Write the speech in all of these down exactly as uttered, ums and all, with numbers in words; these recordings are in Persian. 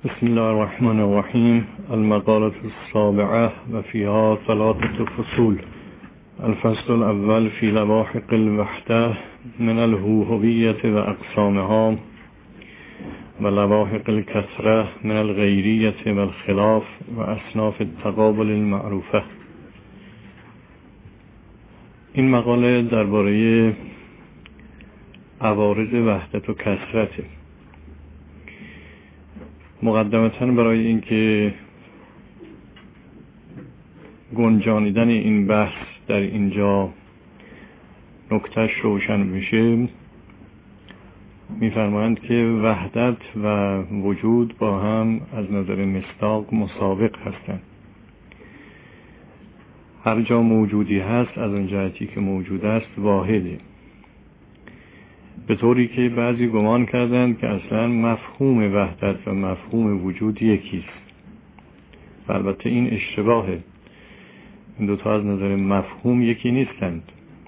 بسم الله الرحمن الرحیم. المقالة السابعة و فيها ثلاثة فصول. الفصل الأول في لواحق الوحدة من الهوهوية و اقسامها و لواحق الكثرة من الغيرية و الخلاف و اصناف التقابل المعروفة. این مقاله درباره عوارض وحدت و کثرته. مقدمتاً برای اینکه گنجانیدن این بحث در اینجا نکتهش روشن بشه، می‌فرمایند که وحدت و وجود با هم از نظر مصداق مساوق هستند. هر جا موجودی هست از اون جهتی که موجود است واحده، به طوری که بعضی گمان کردند که اصلا مفهوم وحدت و مفهوم وجود یکیست. البته این اشتباهه. این دوتا از نظر مفهوم یکی نیستند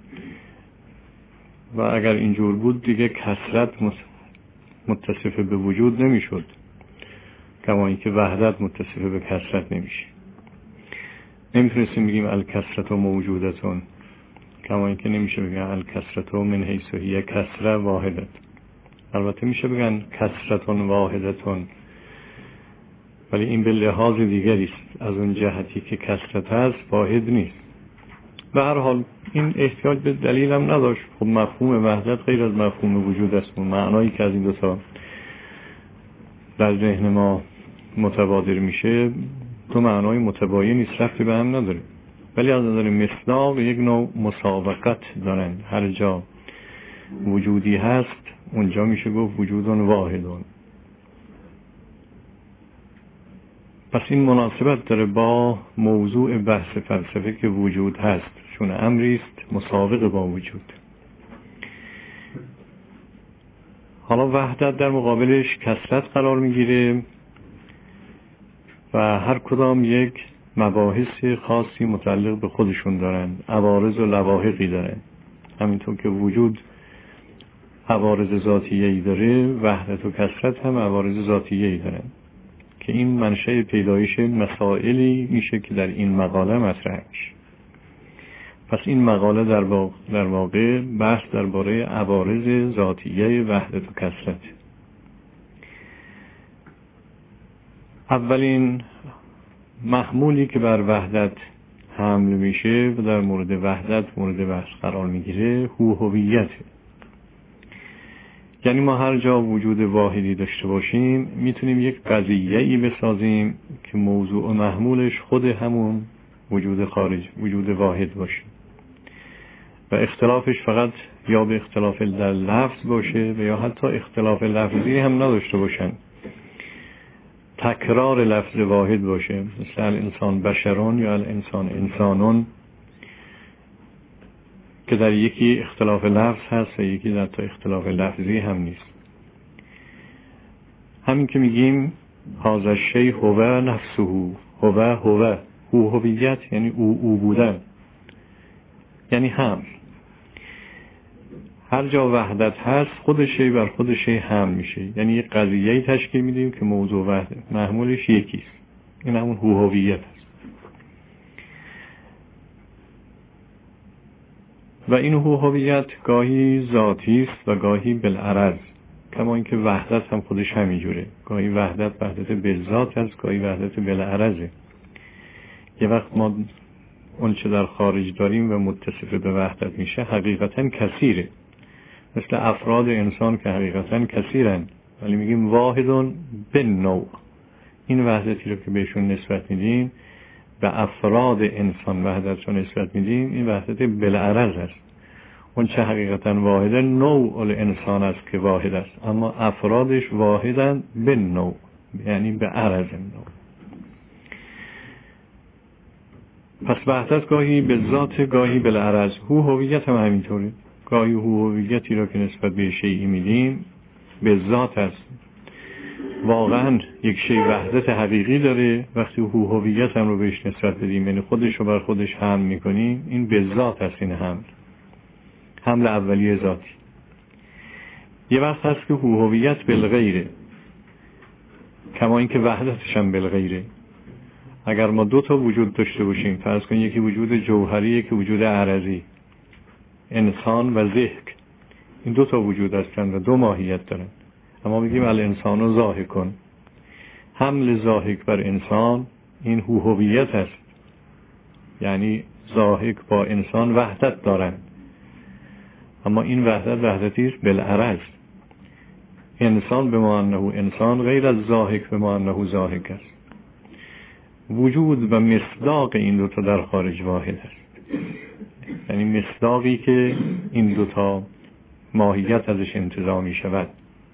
و اگر اینجور بود دیگه کثرت متصف به وجود نمیشد، کما اینکه وحدت متصف به کثرت نمیشه. نمیتونستیم بگیم الکثرت موجودتون، کما اینکه نمیشه بگن الکثرت من حیث هی کثره واحدت. البته میشه بگن کثرت واحدتون، ولی این به لحاظ دیگری است. از اون جهتی که کثرت هست واحد نیست. به هر حال این احتیاج به دلیل هم نداشت. خب مفهوم وحدت غیر از مفهوم وجود است. معنایی که از این دوتا در ذهن ما متبادر میشه تو معنای متباین نیست، رفتی به هم نداره، ولی از نظر مصداق یک نوع مسابقت دارن. هر جا وجودی هست اونجا میشه گفت وجودون واحدون. پس این مناسبت داره با موضوع بحث فلسفه که وجود هست، چون امری است مسابق با وجود. حالا وحدت در مقابلش کثرت قرار میگیره و هر کدام یک مباحث خاصی متعلق به خودشون دارن، عوارض و لواحقی دارن. همینطور که وجود عوارض ذاتیه‌ای داره، وحدت و کثرت هم عوارض ذاتیه‌ای دارن که این منشأ پیدایش مسائلی میشه که در این مقاله مطرح میشه. پس این مقاله در واقع, در واقع بحث درباره عوارض ذاتیه وحدت و کثرت. اولین محمولی که بر وحدت حمل میشه و در مورد وحدت مورد بحث قرار میگیره هوهویته. یعنی ما هر جا وجود واحدی داشته باشیم میتونیم یک قضیه‌ای بسازیم که موضوع و محمولش خود همون وجود خارج، وجود واحد باشه و اختلافش فقط یا به اختلاف در لفظ باشه و یا حتی اختلاف لفظی هم نداشته باشن، تکرار لفظ واحد باشه، مثل الانسان بشرون یا الانسان انسانون که در یکی اختلاف لفظ هست و یکی در تا اختلاف لفظی هم نیست. همین که میگیم هذا الشیء هو نفسه، هو هو هو هویت یعنی او او بودن، یعنی هم هر جا وحدت هست خودشی بر خودشی هم میشه، یعنی یک قضیه‌ای تشکیل میدیم که موضوع وحدت محمولش یکیست. این همون هوهویت است. و این هوهویت گاهی ذاتی است و گاهی بالعرض، کما اینکه وحدت هم خودش همینجوره. گاهی وحدت وحدت بالذات است، گاهی وحدت بالعرضه. یه وقت ما اون چه در خارج داریم و متصف به وحدت میشه حقیقتا کثیره، مثل افراد انسان که حقیقتا کثیرن ولی میگیم واحدون بالنوع. این وحدتی رو که بهشون نسبت میدیم، به افراد انسان وحدت رو نسبت میدیم، این وحدت بالعرض است. اون چه حقیقتا واحده نوع الانسان است که واحد است، اما افرادش واحدن بالنوع، یعنی به عرض نوع. پس وحدت گاهی به ذات گاهی بالعرض. هوهویت هم همینطوره. گاهی هوهویتی رو که نسبت به شیئی میدیم به ذات است، واقعا یک شی وحدت حقیقی داره. وقتی هوهویت هم رو بهش نسبت بدیم، یعنی خودش رو بر خودش حمل میکنیم، این به ذات است. این حمل حمل اولیه ذاتی. یه وقت هست که هوهویت بالغیره، کما اینکه وحدتش هم بالغیره. اگر ما دو تا وجود داشته باشیم، فرض کنید یکی وجود جوهری، یکی وجود عرضی، انسان و ذهک، این دو تا وجود هستند و دو ماهیت دارند. اما میگیم الانسان و ضاحکون، حمل ضاحک بر انسان این هویت است، یعنی ضاحک با انسان وحدت دارند، اما این وحدت وحدتی است بالعرض. انسان به ما انه انسان غیر از ضاحک به ما انه ضاحک است. وجود و مصداق این دوتا در خارج واحد است، یعنی مصداقی که این دوتا ماهیت ازش انتزاع می شود.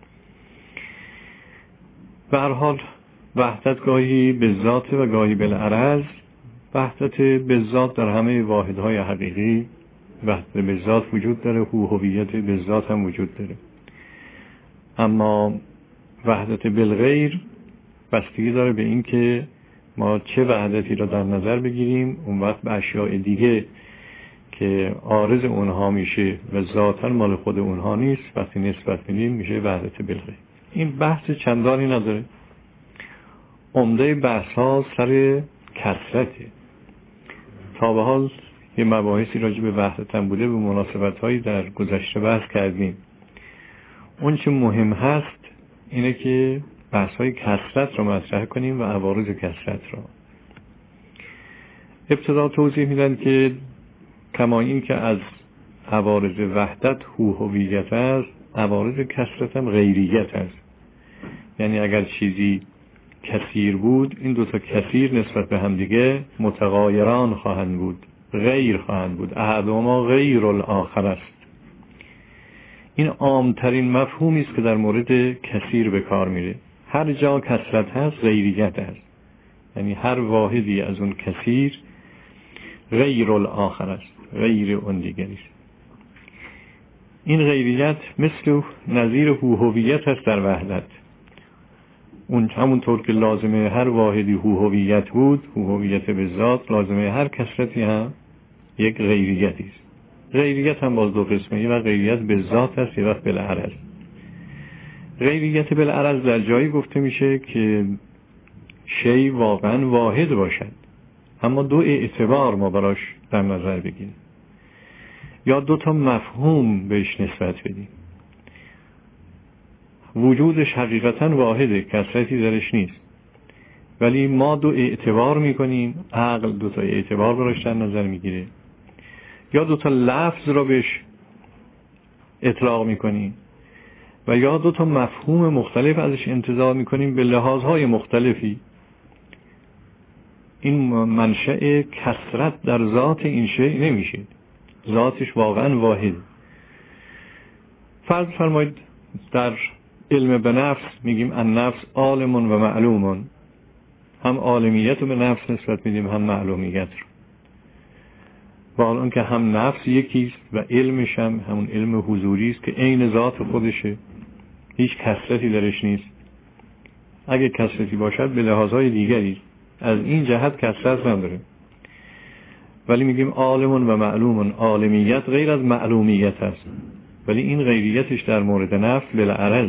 به هر حال وحدت گاهی به ذات و گاهی بالعرض. وحدت به ذات در همه واحدهای حقیقی وحدت به ذات وجود داره، هویت به ذات هم وجود داره. اما وحدت بالغیر بستگی داره به این که ما چه وحدتی را در نظر بگیریم. اون وقت به اشیاء دیگه که عارض اونها میشه و ذاتاً مال خود اونها نیست، وقتی نسبت میدیم میشه وحدت بالغیر. این بحث چندانی نداره. عمده بحث ها سر کثرته. تا به حال یه مباحثی راجع به وحدت هم بوده، به مناسبت هایی در گذشته بحث کردیم. اون چه مهم هست اینه که بحث های کثرت رو مطرح کنیم و عوارض کثرت رو. ابتدا توضیح میدن که کما این که از عوارض وحدت هویت است، عوارض کثرت هم غیریت است. یعنی اگر چیزی کثیر بود، این دوتا کثیر نسبت به هم دیگه متغایران خواهند بود، غیر خواهند بود. احدهما غیر الاخر است. این عامترین مفهومی است که در مورد کثیر به کار میره. هر جا کثرت هست غیریت است، یعنی هر واحدی از اون کثیر غیر الاخر است، غیر اون دیگری است. این غیریت مثل نظیر هویت است در وحدت. اون همونطور که لازمه هر واحدی هویت بود، هویت به ذات، لازمه هر کثرتی هم یک غیریتی است. غیریت هم باز دو قسمه، یه وقت غیریت به ذات است، یه وقت بالعرض. غیریت بالعرض در جایی گفته میشه که شی واقعا واحد باشد، اما دو اعتبار ما براش در نظر بگیریم یا دو تا مفهوم بهش نسبت بدیم. وجودش حقیقتا واحده، کثرتی درش نیست، ولی ما دو اعتبار میکنیم، عقل دو تا اعتبار براش در نظر میگیره، یا دو تا لفظ را بهش اطلاق میکنیم و یا دو تا مفهوم مختلف ازش انتزاع میکنیم به لحاظهای مختلفی. این منشأ کثرت در ذات این شیء نمیشه، ذاتش واقعا واحد. فرض فرمایید در علم به نفس میگیم النفس عالم و معلوم، هم عالمیت رو به نفس نسبت میدیم هم معلومیت رو. و الان که هم نفس یکیست و علمش هم همون علم حضوری است که عین ذات خودشه، هیچ کثرتی درش نیست. اگه کثرتی باشد به لحاظهای دیگری از این جهت کثرت نداره، ولی میگیم عالم و معلوم. عالمیت غیر از معلومیت است، ولی این غیریتش در مورد نفس بالعرض،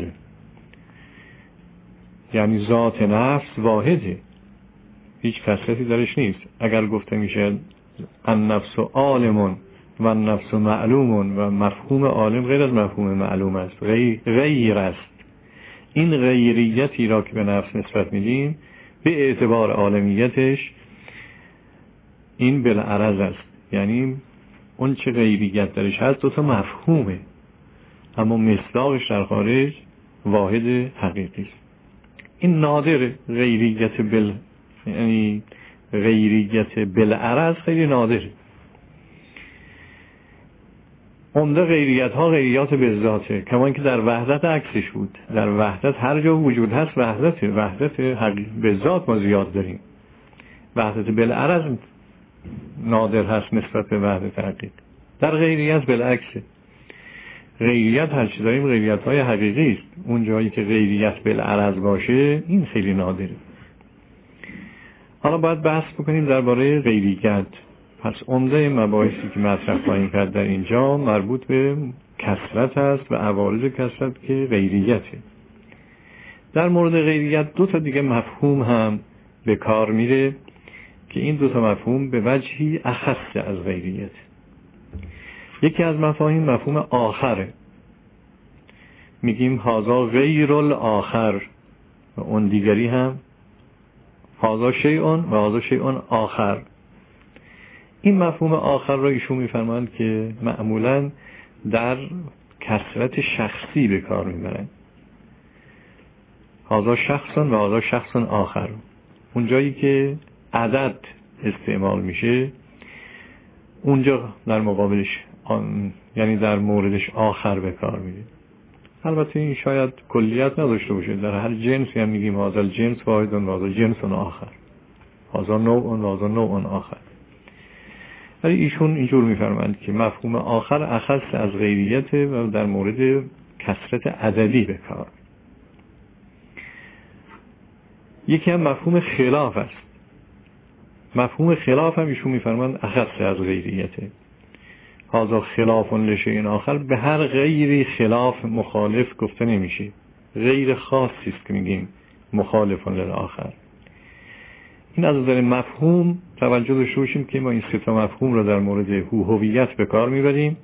یعنی ذات نفس واحده، هیچ کثرتی درش نیست. اگر گفته میشه النفس عالم و النفس معلوم و مفهوم عالم غیر از مفهوم معلوم است، غیر, غیر است. این غیریتی را که به نفس نسبت میدیم به اعتبار عالمیتش این بالعرض است، یعنی اون چه غیریت درش هست دو تا مفهومه، اما مصداقش در خارج واحد حقیقی است. این نادر غیریت بل یعنی غیریت بالعرض خیلی نادره. عمده غیریت ها غیریات به ذاته، کما اینکه در وحدت عکسش بود. در وحدت هر جا وجود هست وحدته، وحدت به ذات ما زیاد داریم. وحدت بالعرض نادر هست نسبت به وحدت حقیقی. در غیریت بالعکسه. غیریت هر چی داریم غیریت های حقیقی است. اون جایی که غیریت بالعرض باشه این خیلی نادره. حالا باید بحث بکنیم درباره غیریت. پس عمده مباحثی که مطرح خواهیم کرد در اینجا مربوط به کثرت است و عوارض کثرت که غیریته. در مورد غیریت دو تا دیگه مفهوم هم به کار میره که این دو تا مفهوم به وجهی اخص از غیریت. یکی از مفاهیم مفهوم آخره، میگیم هازا غیر الاخر و اون دیگری هم هازا شیئون و هازا شیئون آخر. این مفهوم آخر را ایشون میفرمایند که معمولاً در کثرت شخصی به کار میبرن، هازا شخصون و هازا شخصون آخر. اون جایی که عدد استعمال میشه اونجا در مقابلش آن، یعنی در موردش آخر به کار میره. البته این شاید کلیت نداشته باشه، در هر جنسی هم میگیم هازا الجنس واحد و هازا جنس آخر، هازا نوع و هازا نوع آخر. ولی ایشون اینجور میفرمایند که مفهوم آخر اخص از غیریت و در مورد کثرت عددی به کار. یکی هم مفهوم خلاف است. مفهوم خلاف هم ایشون میفرمایند اخص از غیریته. هذا خلاف لشیء آخر، به هر غیری خلاف مخالف گفته نمیشه، غیر خاصی است که میگیم مخالف للآخر. این از نظر مفهوم توجه داشته باشیم که ما این سه تا مفهوم را در مورد هویت به کار میبریم.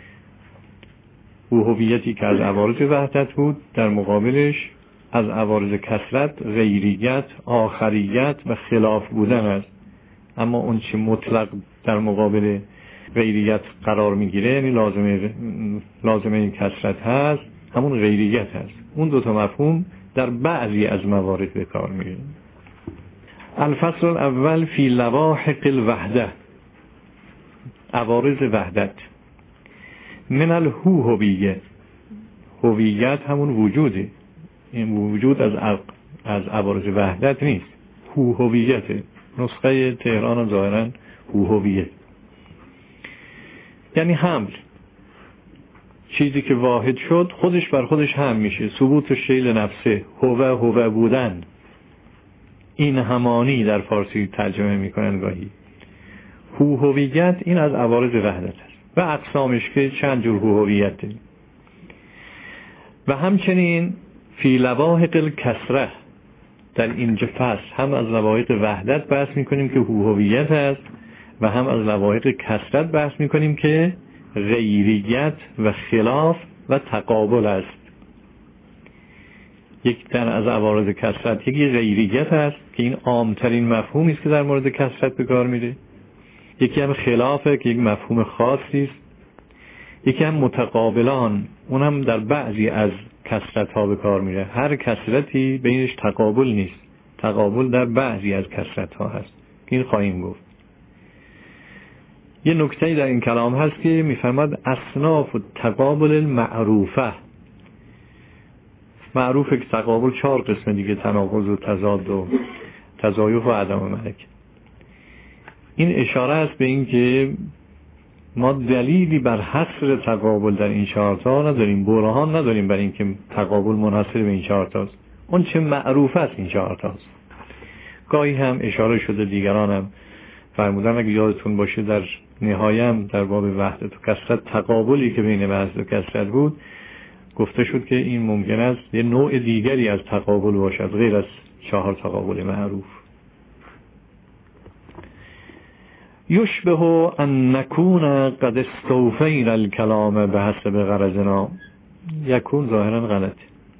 هویتی که از عوارض وحدت بود، در مقابلش از عوارض کثرت غیریت، آخریت و خلاف بودن است. اما اون چه مطلق در مقابل غیریت قرار میگیره، یعنی لازمه لازمه این کثرت هست، همون غیریت هست. اون دو تا مفهوم در بعضی از موارد به کار میره. الفصل الاول فی لواحق الوحده، عوارض وحدت. من الهو هویه، هویت همون وجوده، این وجود از از عوارض وحدت نیست، هو هویته. نسخه تهران ظاهرا هو هویه یعنی حمل، چیزی که واحد شد خودش بر خودش هم میشه. ثبوت شیل نفسه، هوه هوه بودن، این همانی در فارسی ترجمه میکنن گاهی. هو هویت این از عوارض وحدت است و اقسامش که چند جور هو هویت داریم. و همچنین فی لواحق الکسره، در اینجا فصل هم از لواحق وحدت بحث میکنیم که هو هویت است و هم از لواحق کثرت بحث میکنیم که غیریت و خلاف و تقابل است. یک تن از عوارض کثرت یکی غیریت است که این عامترین مفهومی است که در مورد کثرت به کار میره. یکی هم خلافه که یک مفهوم خاصی است. یکی هم متقابلان، اون هم در بعضی از کثرت ها به کار میره. هر کثرتی بینش تقابل نیست، تقابل در بعضی از کثرت ها هست، این خواهیم گفت. یه نکته در این کلام هست که میفرماد اصناف و تقابل المعروفه. معروفه که تقابل چهار قسم دیگه، تناقض و تضاد و تضایف و عدم ملک. این اشاره است به این که ما دلیلی بر حصر تقابل در این چهارتا نداریم، برهان نداریم بر این که تقابل منحصر به این چهارتاست. اون چه معروف است این چهارتاست. گاهی هم اشاره شده، دیگران هم فرمودن، اگه یادتون باشه در نهایم در باب وحدت و کثرت، تقابلی که بین وحدت و کثرت بود، گفته شد که این ممکن است یه نوع دیگری از تقابل باشد غیر از چهار تقابل معروف. یشبه ان نکون قد استوفینا الکلام به حسب غرضنا. یکون ظاهرا غلط.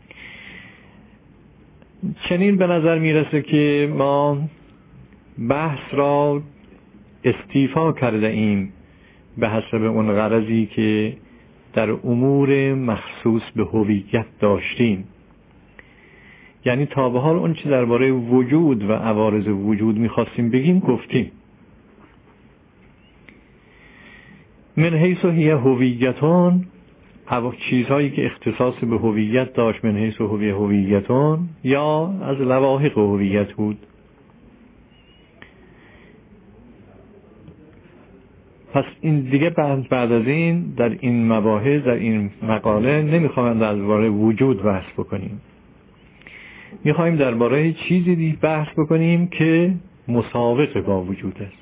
چنین به نظر میرسه که ما بحث را استیفا کرده ایم به حسب اون غرضی که در امور مخصوص به هویت داشتیم. یعنی تا به حال اون چه درباره وجود و عوارض وجود میخواستیم بگیم گفتیم. من حیث هی هویتان، چیزهایی که اختصاص به هویت داشت، من حیث هوی هویتان، یا از لواحق هویت بود. پس این دیگه بعد, بعد از این در این مباحث، در این مقاله نمیخوایم درباره وجود بحث بکنیم، میخوایم درباره چیزی دیگه بحث بکنیم که مساوق با وجود است.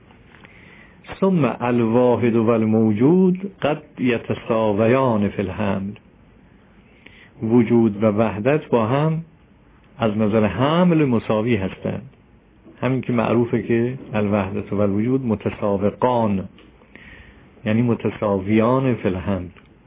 ثم الواحد و الموجود قد یتساویان فی الحمل. وجود و وحدت با هم از نظر حمل مساوی هستند. همین که معروفه که الوحدت و الوجود متساوقان، یعنی متساویان فی الحمل.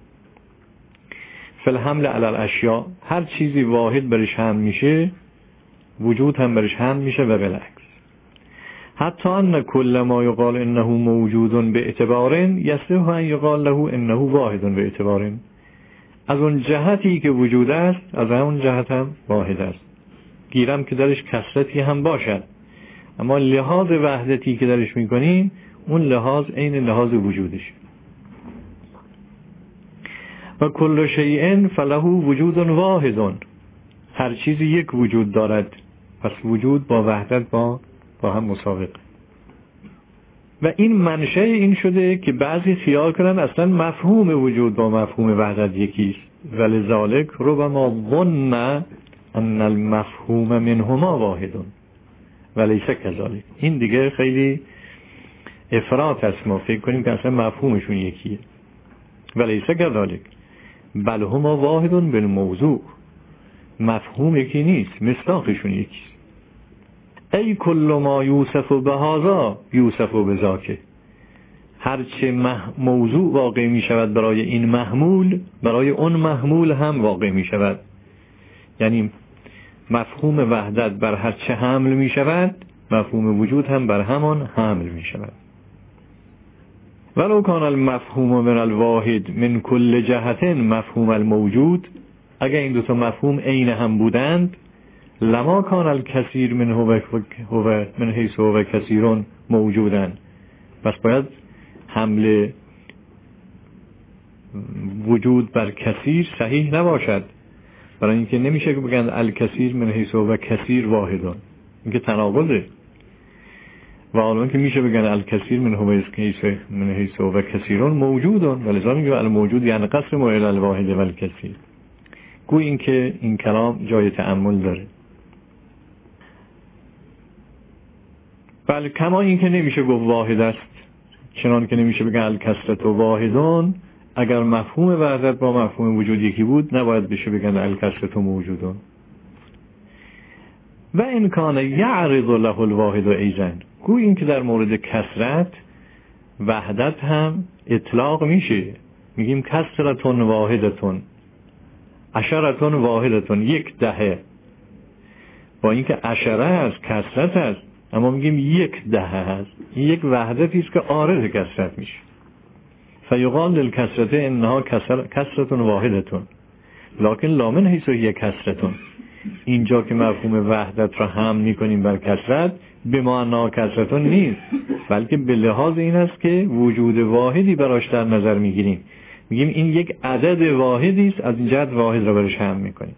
فی الحمل علی الاشیاء، هر چیزی واحد برش حمل میشه وجود هم برش حمل میشه و بالعکس. حتی ان کل ما یقال انه موجود به اعتبار یصح ان یقال له انه واحد به اعتبار. از اون جهتی که وجود است از اون جهت هم واحد است. گیرم که درش کثرتی هم باشد، اما لحاظ وحدتی که درش میکنیم اون لحاظ عین لحاظ وجودش. و کل شیء فله وجود واحد، هر چیزی یک وجود دارد، پس وجود با وحدت با با هم مساوق. و این منشأ این شده که بعضی خیال کنن اصلا مفهوم وجود با مفهوم وحدت یکیست، ولذالک ربما ظن ان المفهوم منهما واحد ولیس کذالک. این دیگه خیلی افراط است، ما فکر کنیم که اصلا مفهومشون یکیه. ولیس کذالک بل هما واحد بالموضوع، مفهوم یکی نیست، مصداقشون یکیست. ای کل ما یوصف بهذا یوصف بذاک، هرچه موضوع واقع می شود برای این محمول برای اون محمول هم واقع می شود. یعنی مفهوم وحدت بر هرچه حمل می شود مفهوم وجود هم بر همان حمل می شود. ولو کان المفهوم من الواحد من کل جهت مفهوم الموجود، اگر این دوتا مفهوم عین هم بودند لما کان الکثیر من هو هو من حیث هو کثیرون موجودن، پس باید حمل وجود بر کثیر صحیح نباشد، برای اینکه نمیشه که بگن الکثیر من حیث هو کثیر واحدون، این که تناقضه. و حالا که میشه بگن الکثیر من هو من حیث هو کثیرون موجودون، ولذا میگه الموجود یعنی قسم الی الواحد و الکثیر. گوی این که این کلام جای تأمل داره. بله، کما این که نمیشه گفت واحد است، چنان که نمیشه بگن الکثرت و واحدون. اگر مفهوم وحدت با مفهوم وجود یکی بود نباید بشه بگن الکثرت و موجودون. و این کان یعرض له الواحد ایضا، گوی این که در مورد کثرت وحدت هم اطلاق میشه، میگیم کثرتون واحدتون، عشرتون واحدتون، یک دهه. با اینکه عشره است کثرت است، اما میگیم یک دهه هست، این یک وحدتی است که عارض کثرت میشه. فیقال للکثرت انها کثرتون واحدتون لکن لا من حیث هی کثرتون. اینجا که مفهوم وحدت را هم میکنیم بر کثرت به معنی کثرتون نیست، بلکه به لحاظ این است که وجود واحدی براش در نظر میگیریم، میگیم این یک عدد واحدی است، از این جهت واحد را برش هم میکنیم.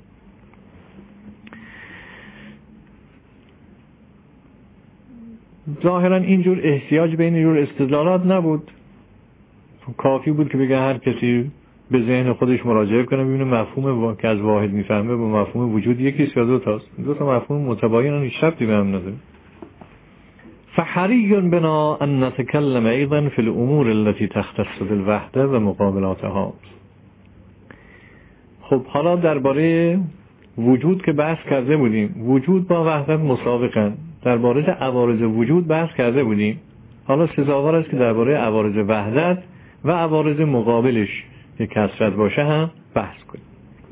ظاهرا اینجور احتیاج به اینجور استدلالات نبود، کافی بود که بگه هر کسی به ذهن خودش مراجعه کنه ببینه مفهوم که از واحد میفهمه با مفهوم وجود یکیست یا دو تاست. دو تا مفهوم متباینن، هیچ ربطی به هم نداره. فحری بنا ان نتکلم ایضا فی الامور التي تختص بالوحده و مقابلاتها. خب حالا درباره وجود که بحث کرده بودیم، وجود با وحدت مساوقن، درباره عوارض وجود بحث کرده بودیم. حالا سزاوار است که درباره عوارض وحدت و عوارض مقابلش که کثرت باشه هم بحث کنیم.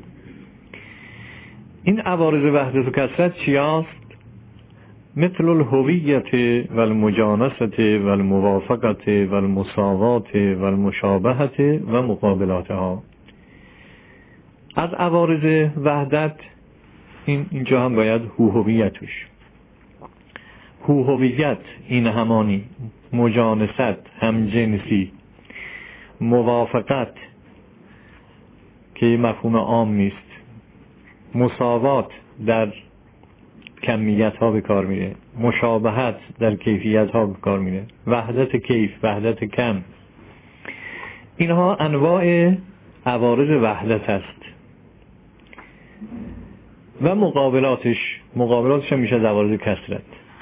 این عوارض وحدت و کثرت چی است؟ مثل الهویت و المجانست و الموافقت و المساوات و المشابهت و مقابلاتها. از عوارض وحدت این اینجا هم باید هویتش. هویت این همانی، مجانست همجنسی، موافقت که مفهوم عام نیست، مساوات در کمیت ها به کار میره، مشابهت در کیفیت ها به کار میره، وحدت کیف، وحدت کم، اینها انواع عوارض وحدت است. و مقابلاتش مقابلاتش هم میشه عوارض کثرت.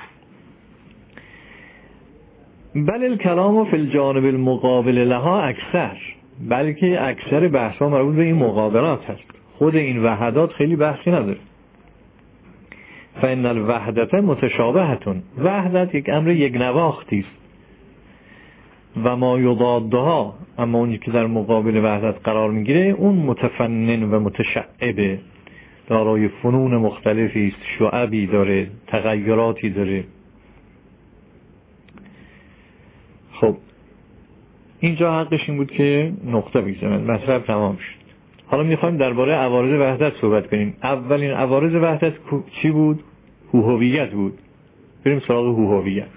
بل الکلام فی الجانب المقابل لها اکثر، بلکه اکثر بحث ها مربوط به این مقابلات هست، خود این وحدات خیلی بحثی نداره. فإن الوحدت متشابهتون، وحدت یک امر یک نواختی است. و ما یضادها، اما اونی که در مقابل وحدت قرار میگیره اون متفنن و متشعبه، دارای فنون مختلفی است، شعبی داره، تغییراتی داره. خب اینجا حقش این بود که نقطه بگذارن، مطلب تمام شد. حالا میخوایم درباره عوارض وحدت صحبت کنیم. اولین عوارض وحدت چی بود؟ هوهویت بود. بریم سراغ هوهویت.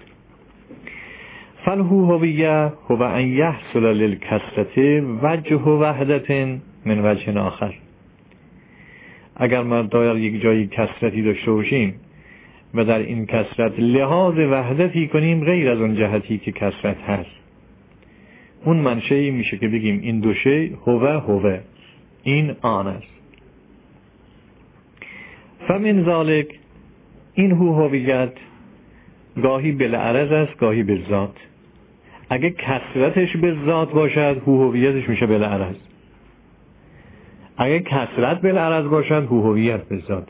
فالهوهویه هو ان یحصل للکثرة وجه وحدت من وجه آخر. اگر ما در یک جایی کثرتی داشته باشیم و در این کثرت لحاظ وحدتی کنیم غیر از اون جهتی که کثرت هست، اون منشأی میشه که بگیم این دو شی هو هو، این آن است. فمن ذالک، این هوهویت گاهی بالعرض است گاهی به ذات. اگه کثرتش به ذات باشد هوهویتش میشه بالعرض، اگه کثرت بالعرض باشد هوهویت به ذات.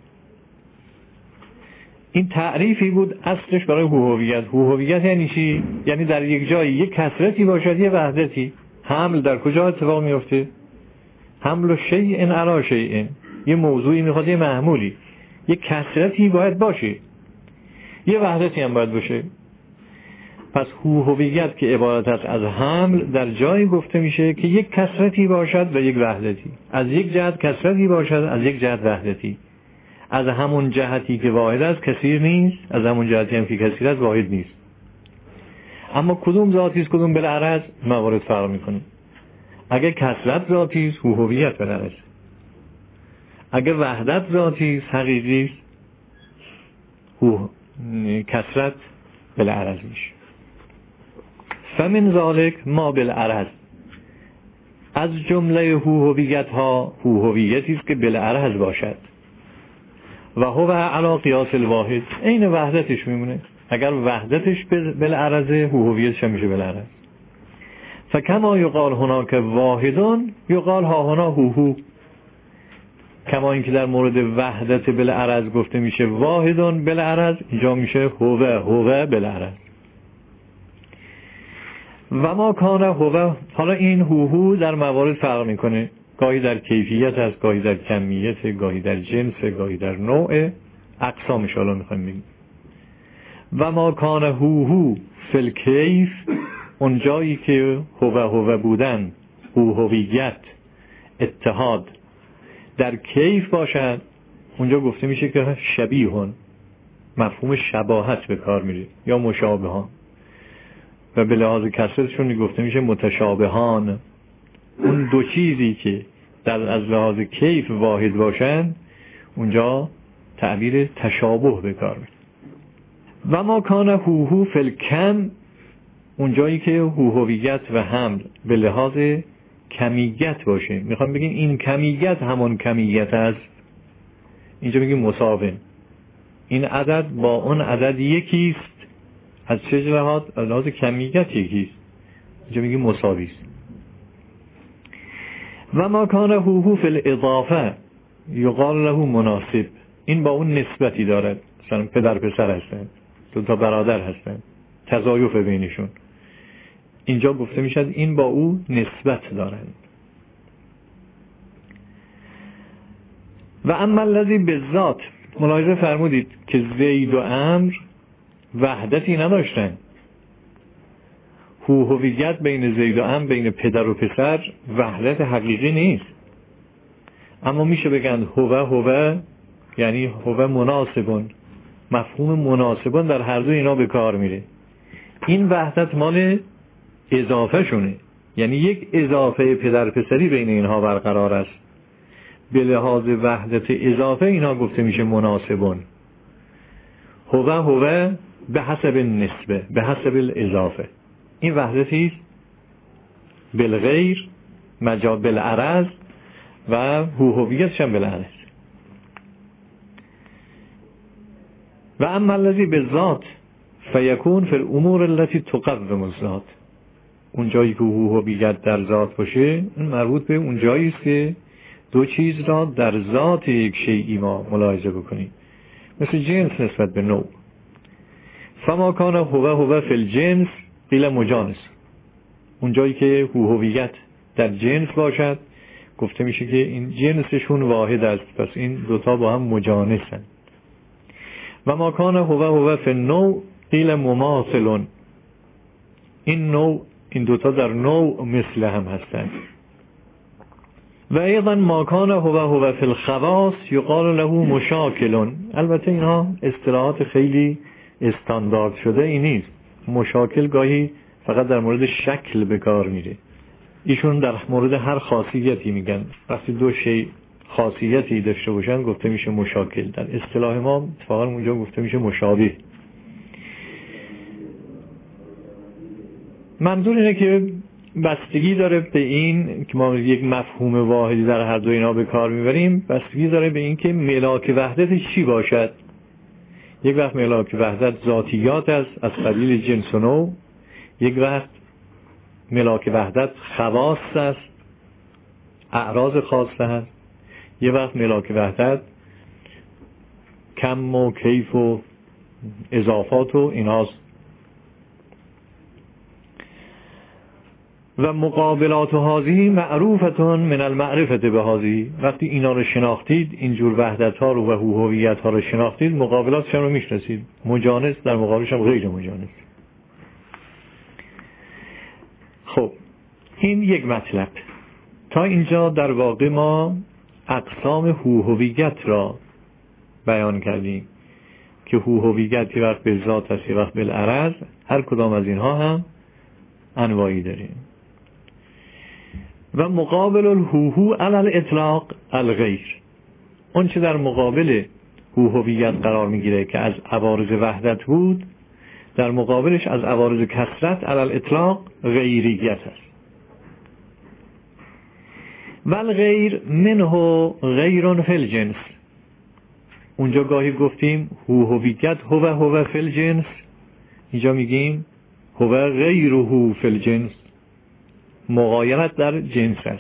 این تعریفی بود اصلش برای هوهویت. هوهویت یعنی چی؟ یعنی در یک جایی یک کثرتی باشد یه وحدتی. حمل در کجا اتفاق میفته؟ حمل و شیء علی شیء، یه موضوعی میخواد یه محمولی، یه کثرتی باید باشه، یه وحدتی هم باید باشه. پس هوهویت که عبارت است از حمل در جایی گفته میشه که یک کثرتی باشد و یک وحدتی. از یک جهت کثرتی باشد، از یک جهت وحدتی. از همون جهتی که واحد است کثیر نیست، از همون جهتی هم که کثیر است واحد نیست. اما کدوم ذاتی است کدوم بالعرض موارد فرق میکنه. اگه کثرت ذاتی است هوهویت بالعرض، اگه وحدت ذاتی است حقیقی است هو کثرت بالعرض میشه. فمن ذالک ما بالعرض، از جمله هوهویت ها هوهویتی است که بالعرض باشد و هو علی قیاس الواحد، این وحدتش میمونه. اگر وحدتش بالعرض هوهویتش هم میشه بالعرض. فکما یقال هناک واحدون یقال ها هنا هوهو، کما اینکه در مورد وحدت بالعرض گفته میشه واحدون بالعرض، اینجا میشه هو هو بالعرض. و ما کان هو، حالا این هوهو در موارد فرق میکنه، گاهی در کیفیت است، گاهی در کمیت، گاهی در جنس، گاهی در نوع، اقسامش حالا میخوایم بگیم. و ما کان هوهو فی الکیف، اون جایی که هو هو بودن، هوهویت، اتحاد در کیف باشد، اونجا گفته میشه که شبیهون، مفهوم شباهت به کار میره، یا مشابهان. و به لحاظ کثرتشون گفته میشه متشابهان. اون دو چیزی که در از لحاظ کیف واحد باشن اونجا تعبیر تشابه به کار میره. و ما کان هوهو فی الکم، اونجایی که هوهویت و حمل به لحاظ کمیت باشه، میخوام بگیم این کمیت همون کمیت است، اینجا میگیم مساوی، این عدد با اون عدد یکیست. از چه لحاظ؟ از لحاظ کمیت یکیست، اینجا میگیم مساوی است. و ما کان هوهو فی الاضافه یقال له مناسب، این با اون نسبتی دارد، مثلا پدر پسر هستن، دو تا برادر هستن، تضایف بینشون، اینجا گفته میشد این با او نسبت دارند. و اما الذی بالذات، ملاحظه فرمودید که زید و عمرو وحدتی نداشتن. هوهویت بین زید و عمرو، بین پدر و پسر، وحدت حقیقی نیست. اما میشه بگن هو هو، یعنی هو مناسبون، مفهوم مناسبون در هر دو اینا به کار میره. این وحدت مال اضافه شونه، یعنی یک اضافه پدر پسری بین اینها برقرار است. به لحاظ وحدت اضافه اینا گفته میشه مناسبون. هو هو به حسب نسبه، به حسب الاضافه. این وحدتی است بالغیر، مجال بالعرض، و هوهویتش هم بالعرض. و اما الذی بالذات فیکون فی الامور التي تقوم الذات، اون جایی که هوهویت در ذات باشه این مربوط به اون جایی است که دو چیز را در ذات یک شیئی ما ملاحظه بکنیم. مثل جنس نسبت به نوع. فما کان هو هو فی الجنس قیل مجانس، اون جایی که هویت در جنس باشد گفته میشه که این جنسشون واحد است، پس این دوتا با هم مجانسن. و ما کان هو هو فی النوع قیل مماثلون، این نوع این دوتا در نوع مثل هم هستند. و ایضا ما کان هو هو فی الخواص یقال له مشاکلون، البته اینها اصطلاحات خیلی استاندارد شده ای نیست. مشاکل گاهی فقط در مورد شکل به کار میره، ایشون در مورد هر خاصیتی میگن. وقتی دو شی خاصیتی داشته باشن گفته میشه مشاکل. در اصطلاح ما اتفاقا اونجا گفته میشه مشابه. منظور اینه که بستگی داره به این که ما یک مفهوم واحدی در هر دو اینا به کار میبریم، بستگی داره به این که ملاک وحدتش چی باشد. یک وقت ملاک وحدت ذاتیات است از قبیل جنس و نوع، یک وقت ملاک وحدت خواص است، اعراض خاصه هست، یک وقت ملاک وحدت کم و کیف و اضافات و ایناست. و مقابلات هذه معروفتون من المعرفت به هذه، وقتی اینا رو شناختید، اینجور وحدت ها رو و هویت ها رو شناختید، مقابلاتش رو میشناسید. مجانس در مقابلش هم غیر مجانس. خب این یک مطلب. تا اینجا در واقع ما اقسام هویت را بیان کردیم که هویت یه وقت به ذات است، یه وقت بالعرض. هر کدام از اینها هم انواعی داریم. و مقابل الهوهو علی الاطلاق الغیر، اون چه در مقابل هویت قرار میگیره که از عوارض وحدت بود، در مقابلش از عوارض کثرت علی الاطلاق غیریت است. ول غیر منه غیر فی الجنس، اونجا گاهی گفتیم هویت هو هو فی الجنس، اینجا میگیم هو غیره فی الجنس، مغایرت در جنس است.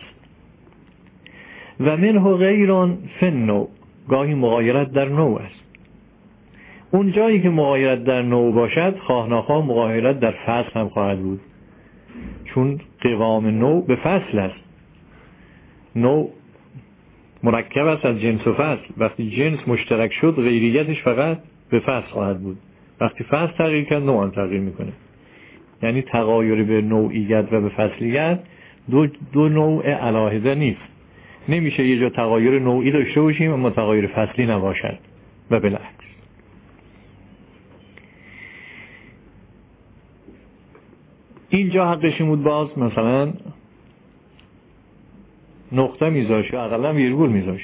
و منه غیر فی النوع، گاهی مغایرت در نوع است. اون جایی که مغایرت در نوع باشد خواه نخواه مغایرت در فصل هم خواهد بود، چون قوام نوع به فصل است. نوع مرکب است از جنس و فصل. وقتی جنس مشترک شد غیریتش فقط به فصل خواهد بود. وقتی فصل تغییر کرد نوع هم تغییر میکنه. یعنی تغایری به نوعیت و به فصلیت دو, دو نوع علاهده نیست. نمیشه یه جا تغایر نوعی داشته باشیم اما تغایر فصلی نباشد و بالعکس. اینجا حقش بود باز مثلا نقطه میذاش یا اقلا ویرگول میذاش.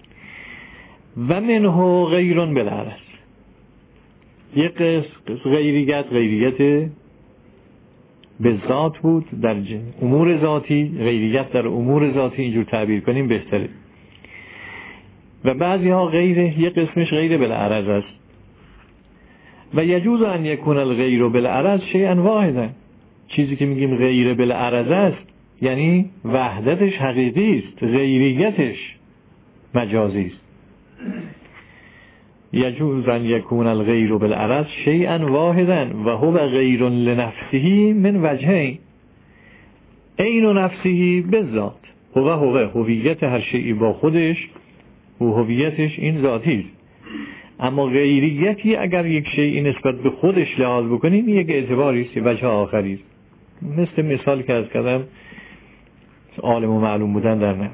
و منه غیرون بالعرض، یک غیریت غیریت به ذات بود در امور ذاتی، غیریت در امور ذاتی اینجور تعبیر کنیم بهتره. و بعضی ها غیره، یک قسمش غیر بالعرض است. و یجوز ان یکون الغیر بالعرض شیئا واحدا، چیزی که میگیم غیر بالعرض است یعنی وحدتش حقیقی است، غیریتش مجازی است. یجوز ان یکون الغیر بالعرض شیئا واحدا و هو غیر لنفسه من وجهین، عین نفسه بالذات، هو هو هویت هر شیئی با خودش و هویتش این ذاتی است. اما غیریتی اگر یک شیئی نسبت به خودش لحاظ بکنیم یک اعتباری است، وجه آخری است. مثل مثال که از کردم عالم و معلوم بودن در نفس.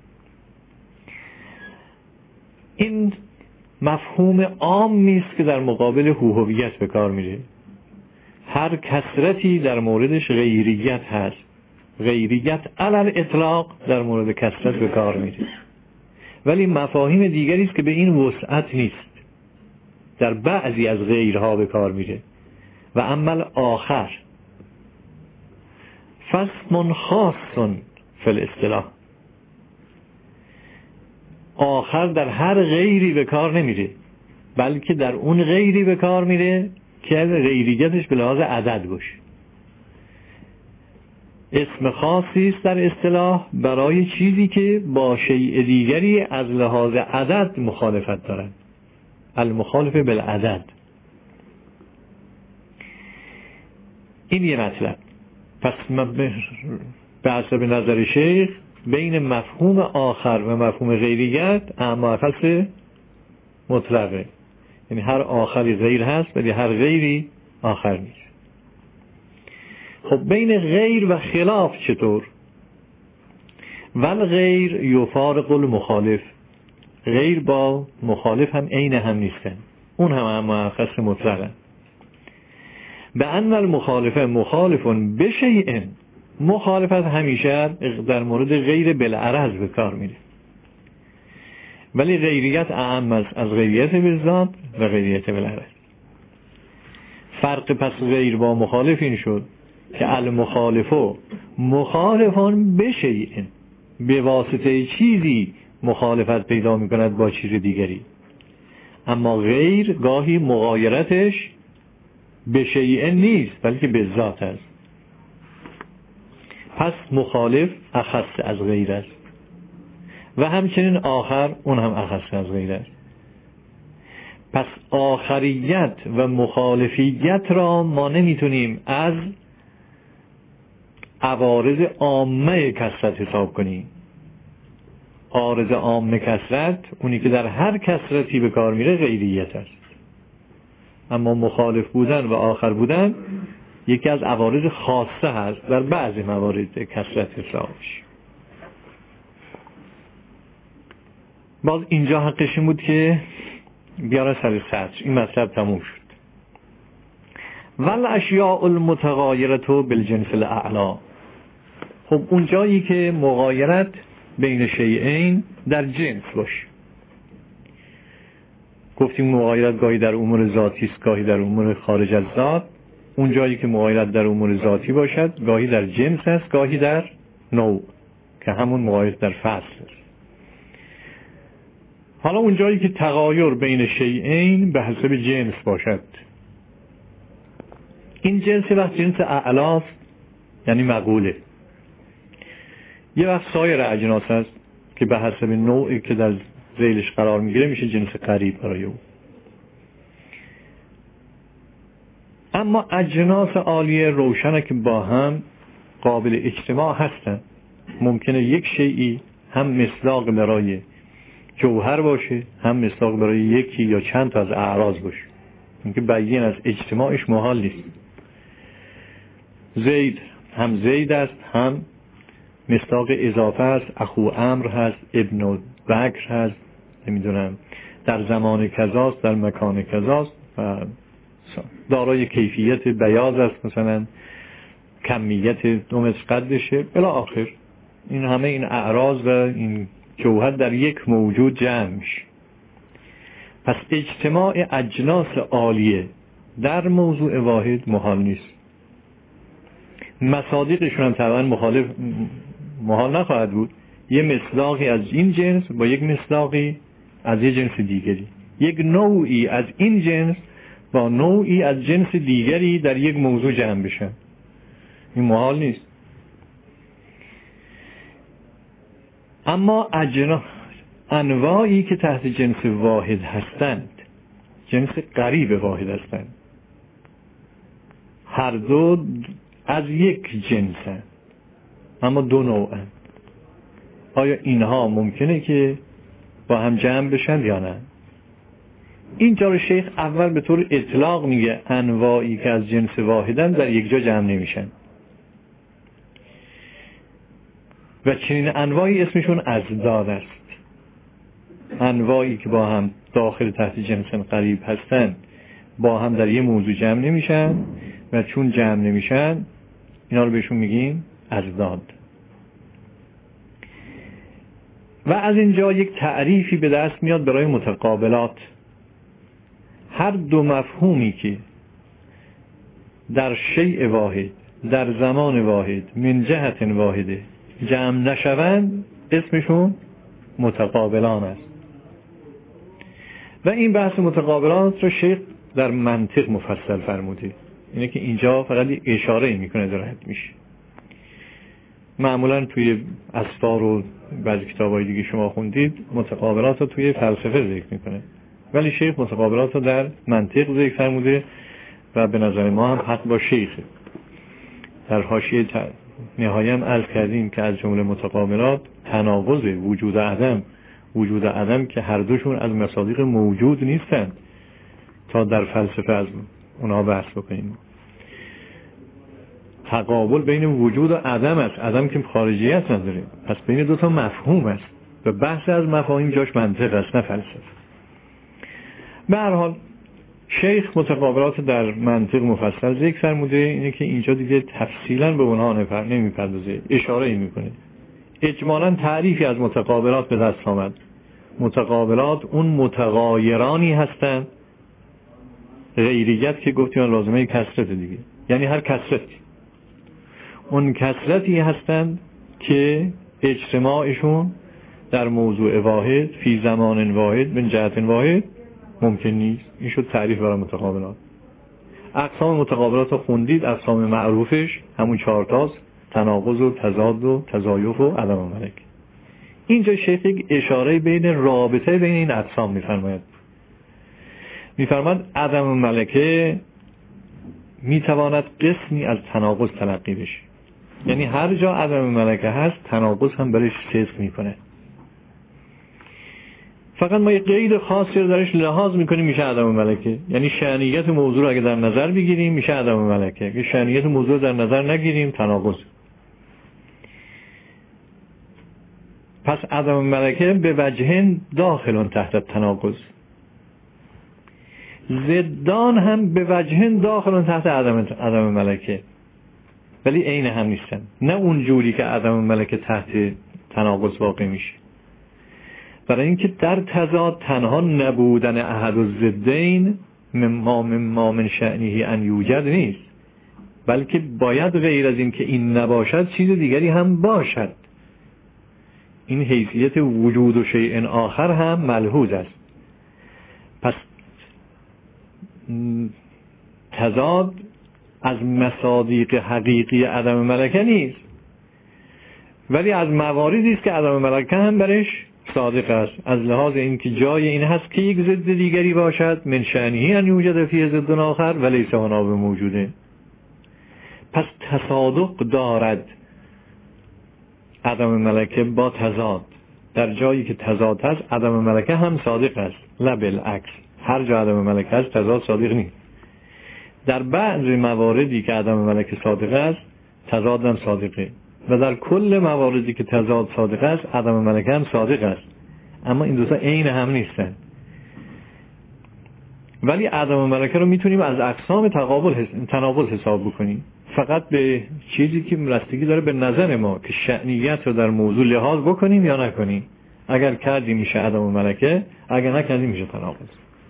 این مفهوم عام نیست که در مقابل هویت به کار میره. هر کثرتی در موردش غیریت هست، غیریت علی الاطلاق در مورد کثرت به کار میره. ولی مفاهیم دیگری است که به این وسعت نیست، در بعضی از غیرها به کار میره. و عمل آخر فصل خاص فی الاصطلاح، آخر در هر غیری به کار نمیره، بلکه در اون غیری به کار میره که غیریتش به لحاظ عدد باشه. اسم خاصی است در اصطلاح برای چیزی که با شیء دیگری از لحاظ عدد مخالفت دارن. المخالف بالعدد. این یه مطلب. پس به حسب نظر شیخ بین مفهوم آخر و مفهوم غیریت اعم اخص مطلقه، یعنی هر آخری غیر هست ولی هر غیری آخر نیست. خب بین غیر و خلاف چطور؟ ول غیر یفارق المخالف، غیر با مخالف هم عین هم نیستن، اون هم اعم اخص مطلقه. به ان المخالفه مخالفون بشیء، مخالفت همیشه در مورد غیر بالعرض به کار میره، ولی غیریت اعم است از غیریت بالذات و غیریت بالعرض. فرق پس غیر با مخالف این شد که المخالفو مخالفون بشیء، به واسطه چیزی مخالفت پیدا میکند با چیز دیگری، اما غیر گاهی مغایرتش به شیء نیست بلکه به ذات است. پس مخالف اخص از غیر است و همچنین آخر اون هم اخص از غیر است. پس آخریت و مخالفیت را ما نمیتونیم از عوارض عامه کثرت حساب کنیم. عارض عامه کثرت اونی که در هر کثرتی به کار میره غیریت است، اما مخالف بودن و آخر بودن یکی از عوارض خاصه هست در بعضی موارد کثرت حسابش. باز اینجا حقش این بود که بیاره سر سطر، این مطلب تموم شد. ول اشیاء المتغایرة بالجنس الاعلا. خب اون جایی که مغایرت بین شیئین در جنس باشه، گفتیم مغایرت گاهی در امور ذاتی است گاهی در امور خارج از ذات. اون جایی که مغایرت در امور ذاتی باشد گاهی در جنس است گاهی در نوع، که همون مغایرت در فصل است. حالا اون جایی که تغایر بین شیئین به حسب جنس باشد، این جنس وقت جنس اعلاست یعنی مقوله، یه وقت سایر اجناس است که به حسب نوعی که در ذیلش قرار میگیره میشه جنس قریب برای او. اما اجناس عالیه روشنه که با هم قابل اجتماع هستن. ممکنه یک شیئی هم مصداق برای جوهر باشه هم مصداق برای یکی یا چند تا از اعراض باشه، اینکه بیان از اجتماعش محال نیست. زید هم زید است هم مصداق اضافه است، اخو امر هست، ابن بکر هست، نمیدونم در زمان کذاست در مکان کذاست و دارای کیفیت بیاض است، مثلا کمیت دو متر قدشه الی آخر. این همه این اعراض و این جوهر در یک موجود جمع میشه. پس اجتماع اجناس عالیه در موضوع واحد محال نیست. مصادیقشون هم طبعا مخالف محال نخواهد بود. یه مصداقی از این جنس با یک مصداقی از یه جنس دیگری، یک نوعی از این جنس با نوعی از جنس دیگری در یک موضوع جمع بشن، این محال نیست. اما اجناس انواعی که تحت جنس واحد هستند جنس قریب واحد هستند، هر دو از یک جنسند اما دو نوعند. آیا اینها ممکنه که با هم جمع بشن یا نه؟ اینجا رو شیخ اول به طور اطلاق میگه انواعی که از جنس واحدن در یک جا جمع نمیشن و چنین انواعی اسمشون ازداد است. انواعی که با هم داخل تحت جنس قریب هستن با هم در یه موضوع جمع نمیشن و چون جمع نمیشن اینا رو بهشون میگیم ازداد. و از اینجا یک تعریفی به دست میاد برای متقابلات. هر دو مفهومی که در شیء واحد در زمان واحد من جهت واحده جمع نشوند اسمشون متقابلان است. و این بحث متقابلات رو شیخ در منطق مفصل فرموده، اینه که اینجا فقط اشاره میکنه در حد میشه. معمولا توی اسفار و بعضی کتابای دیگه شما خوندید متقابلات رو توی فلسفه ذکر میکنه، ولی شیخ متقابلات رو در منطق ذکر فرموده و به نظر ما هم حق با شیخه. در حاشیه نهایه هم عرض کردیم که از جمله متقابلات تناقض وجود عدم، وجود عدم که هر دوشون از مصادیق موجود نیستن تا در فلسفه از اونها بحث بکنیم. تقابل بین وجود و عدم است. عدم که خارجیت نداره، پس بین دو تا مفهوم است و بحث از مفاهیم جاش منطق است نه فلسفه. به هر حال شیخ متقابلات در منطق مفصل ذکر فرموده، اینه که اینجا دیگه تفصیلا به اونها نمیپردازه، اشاره ای میکنه. اجمالا تعریفی از متقابلات به دست آمد. متقابلات اون متغایرانی هستند، غیریت که گفتیم لازمه کثرت دیگه، یعنی هر کثرتی، اون کثرتی هستند که اجتماعشون در موضوع واحد فی زمان واحد من جهت واحد ممکن نیست. این شد تعریف برای متقابلات. اقسام متقابلات رو خوندید، اقسام معروفش همون چهار تاست: تناقض و تضاد و تضایف و عدم ملک. اینجا شیخ یک اشاره بین رابطه بین این اقسام میفرماید. میفرماید عدم ملکه میتواند قسمی از تناقض تلقی بشه، یعنی هر جا عدم ملکه هست تناقض هم برش صدق میکنه. فقط ما یک قید خاصی رو درش لحاظ میکنیم میشه عدم ملکه، یعنی شأنیت موضوع رو اگه در نظر بگیریم میشه عدم ملکه، اگه شأنیت موضوع در نظر نگیریم تناقض. پس عدم ملکه به وجه داخلون تحت تناقض، ضدان هم به وجه داخلون تحت عدم عدم ملکه، ولی عین هم نیستن. نه اون جوری که عدم ملکه تحت تناقض واقع میشه، برای اینکه در تضاد تنها نبودن احد الضدین مما مما من شأنه ان یوجد نیست، بلکه باید غیر از این که این نباشد چیز دیگری هم باشد. این حیثیت وجود و شیء آخر هم ملحوظ است. پس تضاد از مصادیق حقیقی عدم ملکه نیست، ولی از مواردی است که عدم ملکه هم برش صادق است، از لحاظ اینکه جای این هست که یک ضد دیگری باشد من شأنه ان یوجد فی ضد آخر و لیس هنا بموجوده. پس تصادق دارد عدم ملکه با تضاد. در جایی که تضاد هست عدم ملکه هم صادق است، لا بالعکس. هر جا عدم ملکه هست تضاد صادق نیست. در بعض مواردی که عدم ملکه صادق است تضاد هم صادقه، و در کل مواردی که تضاد صادق است عدم ملکه هم صادق است، اما این دو تا عین هم نیستن. ولی عدم ملکه رو میتونیم از اقسام تقابل حس... تناقض حساب بکنیم، فقط به چیزی که رستگی داره به نظر ما که شأنیت رو در موضوع لحاظ بکنیم یا نکنیم. اگر کردیم میشه عدم ملکه، اگر نکردیم میشه تناقض.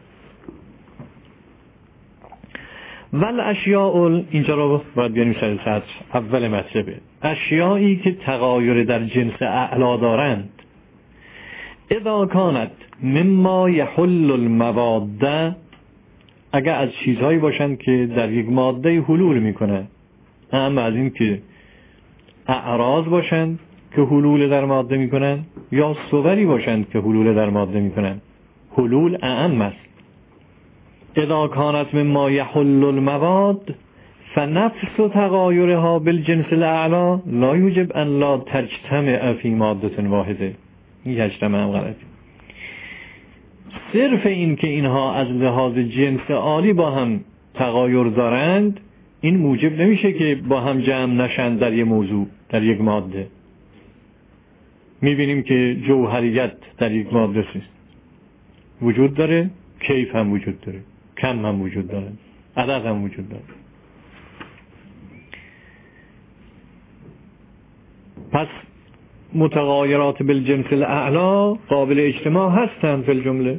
ول اشیاء، اینجا رو باید بیانیم سر سطر اول مطلبه. اشیایی که تغایر در جنس اعلا دارند، اذا کانت مما یحل المواده، اگر از چیزهایی باشند که در یک ماده حلول میکنه، اما از این که اعراض باشند که حلول در ماده میکنن، یا صوری باشند که حلول در ماده میکنن. حلول اعم است. اذا کانت مما یحل المواد فنفس تغایرها بالجنس الاعلا لا یوجب ان لا تجتمع فی ماده واحده. این یجتمع هم غلطی. صرف این که اینها از لحاظ جنس عالی با هم تغایر دارند، این موجب نمیشه که با هم جمع نشند در یک موضوع، در یک ماده. میبینیم که جوهریت در یک ماده وجود داره، کیف هم وجود داره، کم هم وجود داره، عدد هم وجود داره. پس متغایرات بالجنس الاعلا قابل اجتماع هستند فی الجمله،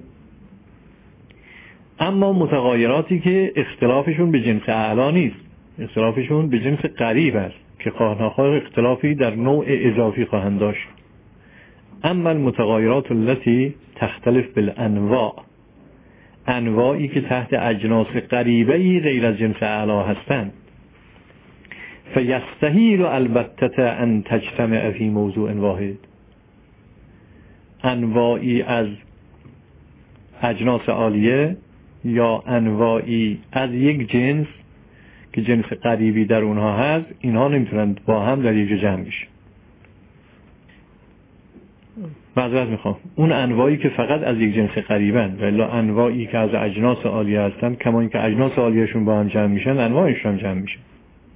اما متغایراتی که اختلافشون به جنس اعلا نیست، اختلافشون به جنس قریب است که خواهناخواه اختلافی در نوع اضافی خواهند داشت. اما المتغایرات التي تختلف بالانواع، انواعی که تحت اجناس قریبه‌ای غیر از جنس اعلا هستند، فیستحیل البته ان تجتمع فی موضوع واحد، انواعی از اجناس عالیه یا انواعی از یک جنس که جنس قریبی در اونها هست، اینها نمیتونن با هم در یک جا جمع بشن. معذرت میخوام، اون انواعی که فقط از یک جنس قریبن، ولی انواعی که از اجناس عالیه هستن، کما اینکه اجناس عالیهشون با هم جمع میشن، انواعشون هم جمع میشن.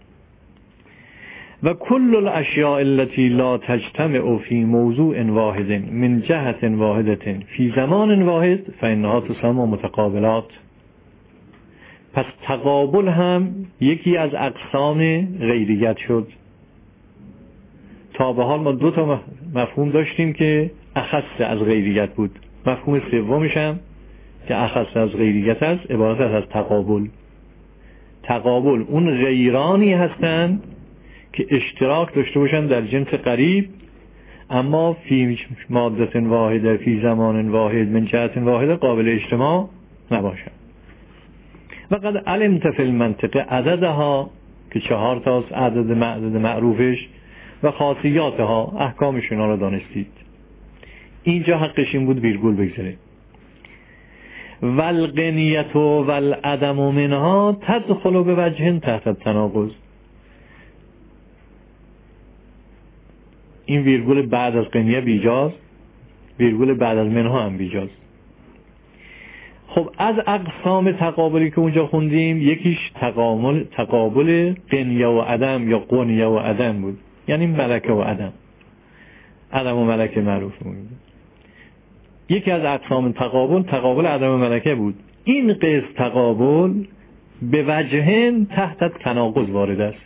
و کل الاشیاء التي لا تجتمع فی موضوع واحد من جهت واحدة فی زمان واحد فانها تسمى متقابلات. پس تقابل هم یکی از اقسام غیریت شد. تا به حال ما دو تا مفهوم داشتیم که اخص از غیریت بود. مفهوم سومش هم که اخص از غیریت است عبارت است از تقابل. تقابل اون غیرانی هستند که اشتراک داشته باشن در جنس قریب، اما فی ماده واحده فی زمان واحد من جهت واحده قابل اجتماع نباشن. و قد علمت فی المنطقه عددها که چهار تاست عدد معدد معروفش و خاصیاتها احکامشون را دانستید. اینجا حقش این بود ویرگول بگذاره. والغنیت والعدم منها تدخل به وجه تحت التناقض. این ویرگول بعد از قنیه بیجاز، ویرگول بعد از منها هم بیجاز. خب از اقسام تقابلی که اونجا خوندیم یکیش تقابل تقابل قنیه و عدم یا قنیه و عدم بود، یعنی ملکه و عدم، عدم و ملکه معروف بود. یکی از اقسام تقابل تقابل عدم و ملکه بود. این قسم تقابل به وجهن تحت تناقض وارد است.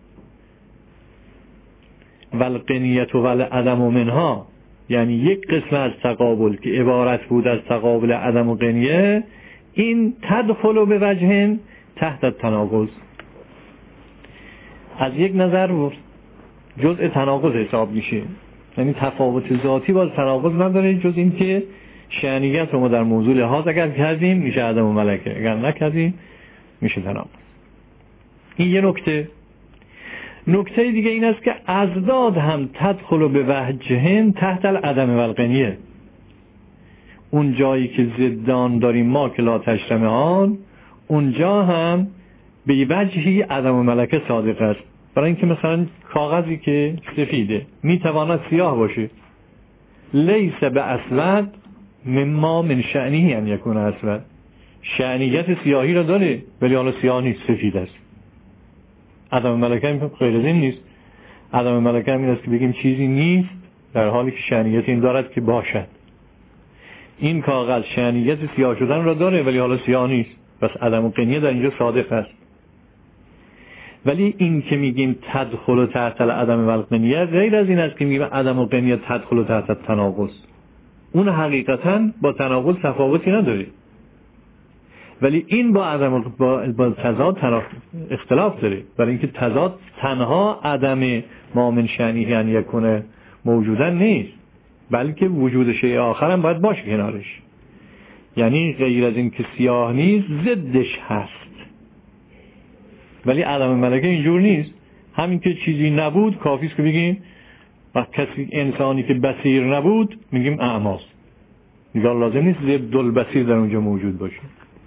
والقنیت و العدم منها، یعنی یک قسم از تقابل که عبارت بود از تقابل عدم و قنیه، این تدخل به وجهن تحت تناقض، از یک نظر جزء تناقض حساب میشه. یعنی تفاوت ذاتی باز تناقض نداره، جز این که شأنیت رو ما در موضوع لحاظ اگر کردیم میشه عدم و ملکه، اگر نکردیم میشه تناقض. این یه نکته. نکته دیگه این است که ازداد هم تدخل به وجهن تحت العدم و القنیه. اون جایی که ضدان داریم ما که لا تجتمعان، اونجا هم به وجهی عدم و ملکه صادق است. برای اینکه مثلا کاغذی که سفیده میتواند سیاه باشه، لیس به اسود مما من شأنه ان یکون اسود، شأنیت سیاهی را داره ولی حالا سیاه نیست، سفید است. عدم ملکه هم غیر از این نیست. عدم ملکه هم این است که بگیم چیزی نیست در حالی که شأنیت این دارد که باشد. این کاغذ شأنیت سیاه شدن را داره ولی حالا سیاه نیست، پس عدم قنیه در اینجا صادق است. ولی این که میگیم تدخل تحت العدم و القنیه غیر از این است که میگیم عدم و قنیه تدخل تحت التناقض. اون حقیقتا با تناقض تفاوتی نداره، ولی این با عدم با, با تضاد اختلاف داره. برای اینکه تضاد تنها عدم ما من شأنه ان یکون موجودن نیست، بلکه وجود شیء آخر هم باید باشه کنارش. یعنی غیر از این که سیاه نیست ضدش هست. ولی عدم ملکه اینجور نیست. همین که چیزی نبود کافی است که بگیم وقت کسی انسانی که بصیر نبود میگیم اعماست. دیگه لازم نیست ضد البصیر در اونجا موجود باشه.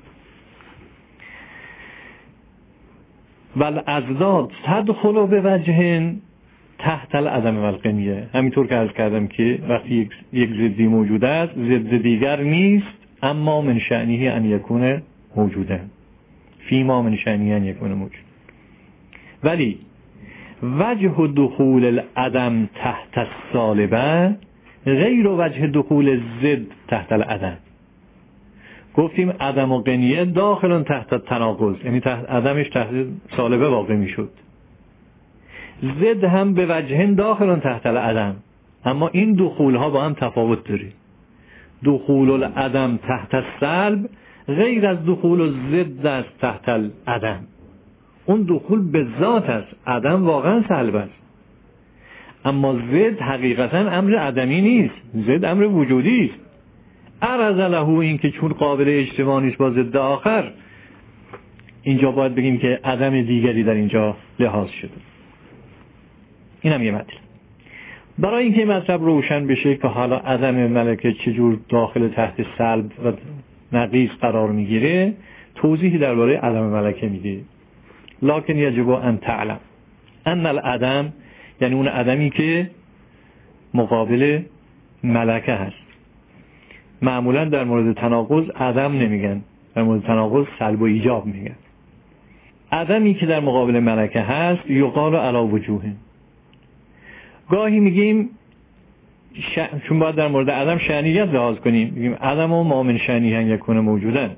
ول ازداد تدخل به وجه تحت العدم و القنیه. همینطور که عرض کردم که وقتی یک, یک ضدی موجود است، ضد دیگر نیست اما من شأنه ان یکون موجوده، فی ما من شأنه ان یکون موجود. ولی وجه دخول العدم تحت السالبه غیر وجه دخول الضد تحت العدم. گفتیم عدم و قنیه داخلن تحت تناقض، یعنی تحت عدمش تحت سالبه واقع می شد. ضد هم به وجهن داخلن تحت العدم، اما این دخول ها با هم تفاوت داره. دخول العدم تحت السلب غیر از دخول الضد است تحت العدم. اون دخول به ذات است، عدم واقعا سلب است، اما ضد حقیقتا امر عدمی نیست، ضد امر وجودی است. عرض له این که چون قابل اجتماع نیست با ضد آخر، اینجا باید بگیم که عدم دیگری در اینجا لحاظ شده. این هم یه مطلب. برای اینکه مطلب روشن بشه که حالا عدم ملکه چجور داخل تحت سلب و نقیص قرار میگیره توضیحی درباره عدم ملکه میده. لکن یجب ان تعلم ان العدم، یعنی اون عدمی که مقابل ملکه هست. معمولا در مورد تناقض عدم نمیگن، در مورد تناقض سلب و ایجاب میگن. عدمی که در مقابل ملکه هست یقال علی وجوه. گاهی میگیم ش... چون باید در مورد عدم شأنیت لحاظ کنیم، میگیم عدم و ما من شأنه ان یکون موجودن.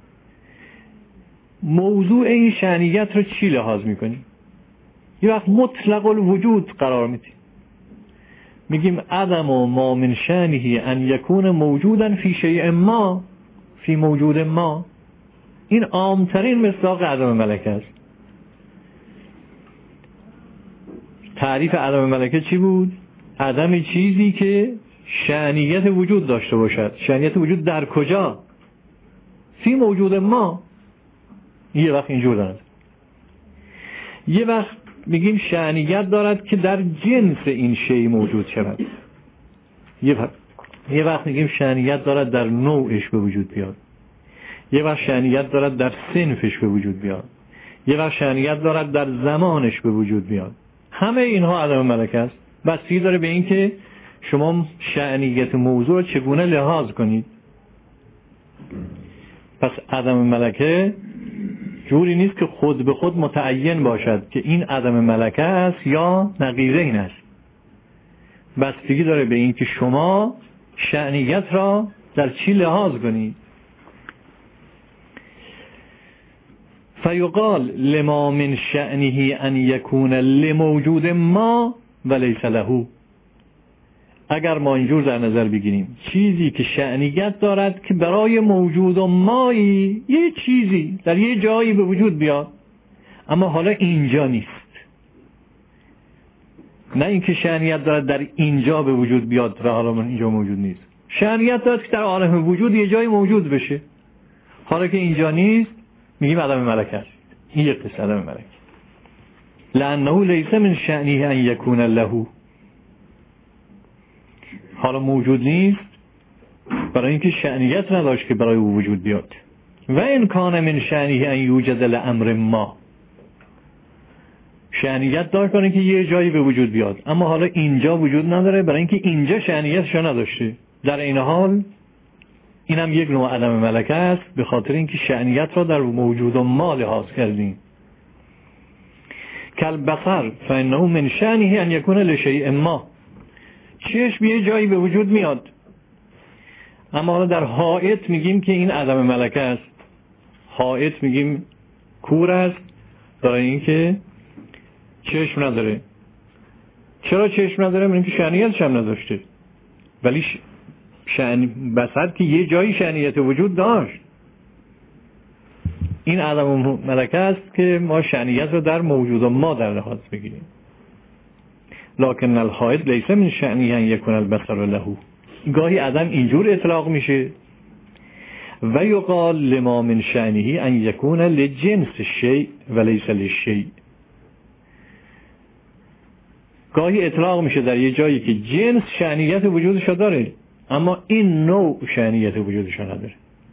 موضوع این شأنیت رو چی لحاظ میکنیم؟ یه وقت مطلق الوجود قرار میدیم، میگیم عدم و ما من شأنه ان یکون موجودن فی شیء ما، فی موجود ما. این عامترین مصداق عدم ملکه است. تعریف عدم ملکه چی بود؟ عدم چیزی که شأنیت وجود داشته باشد. شأنیت وجود در کجا؟ فی موجود ما. یه وقت اینجور دارد، یه وقت میگیم شأنیت دارد که در جنس این شی موجود شود. یه وقت یه وقت میگیم شأنیت دارد در نوعش به وجود بیاد. یه وقت شأنیت دارد در صنفش به وجود بیاد. یه وقت شأنیت دارد در زمانش به وجود بیاد. همه اینها عدم ملکه است. بستگی داره به این که شما شأنیت موضوع چگونه لحاظ کنید. پس عدم ملکه جوری نیست که خود به خود متعین باشد که این عدم ملکه است یا نقیضه این است. بستگی داره به این که شما شأنیت را در چی لحاظ کنید. فیقال لما من شأنه ان یکون لموجود ما ولیس له. اگر ما اینجور در نظر بگیریم چیزی که شأنیت دارد که برای موجود و مایی یه چیزی در یه جایی به وجود بیاد اما حالا اینجا نیست، نه اینکه شأنیت دارد در اینجا به وجود بیاد و حالا من اینجا موجود نیست. شأنیت دارد که در عالم وجود یه جایی موجود بشه، حالا که اینجا نیست میگیم عدم ملکه است. این یک قسم عدم ملکه. لانه لیس من شأنه ان یکون له. حالا موجود نیست برای اینکه شأنیت نداشت که برای او وجود بیاد. و ان کان من شأنه ان یوجد لامر ما. شأنیت داشت برای اینکه یه جایی به وجود بیاد اما حالا اینجا وجود نداره برای اینکه اینجا شأنیتش نداشته. در این حال این هم یک نوع عدم ملکه است، به خاطر اینکه شأنیت را در موجود و ما لحاظ کردیم. کالبصر فانه من شأنه ان یکون لشیء ما. چشم یه جایی به وجود میاد اما حالا در حائط میگیم که این عدم ملکه است. حائط میگیم کور است برای اینکه چشم نداره. چرا چشم نداره؟ برای اینکه شأنیتش هم نداشته. ولی شأن بصر که یه جایی شأنیت وجود داشت. این عدم ملکه است که ما شأنیت رو در موجود و ما در لحاظ بگیریم. لکن الحائط لیس من شأنه ان یکون البصر له. گاهی عدم اینجور اطلاق میشه. و یقال لما من شأنه ان یکون لجنس الشیء ولیس للشیء. گاهی اطلاق میشه در یه جایی که جنس شأنیت وجودش داره اما این نوع شأنیت وجودش نداره.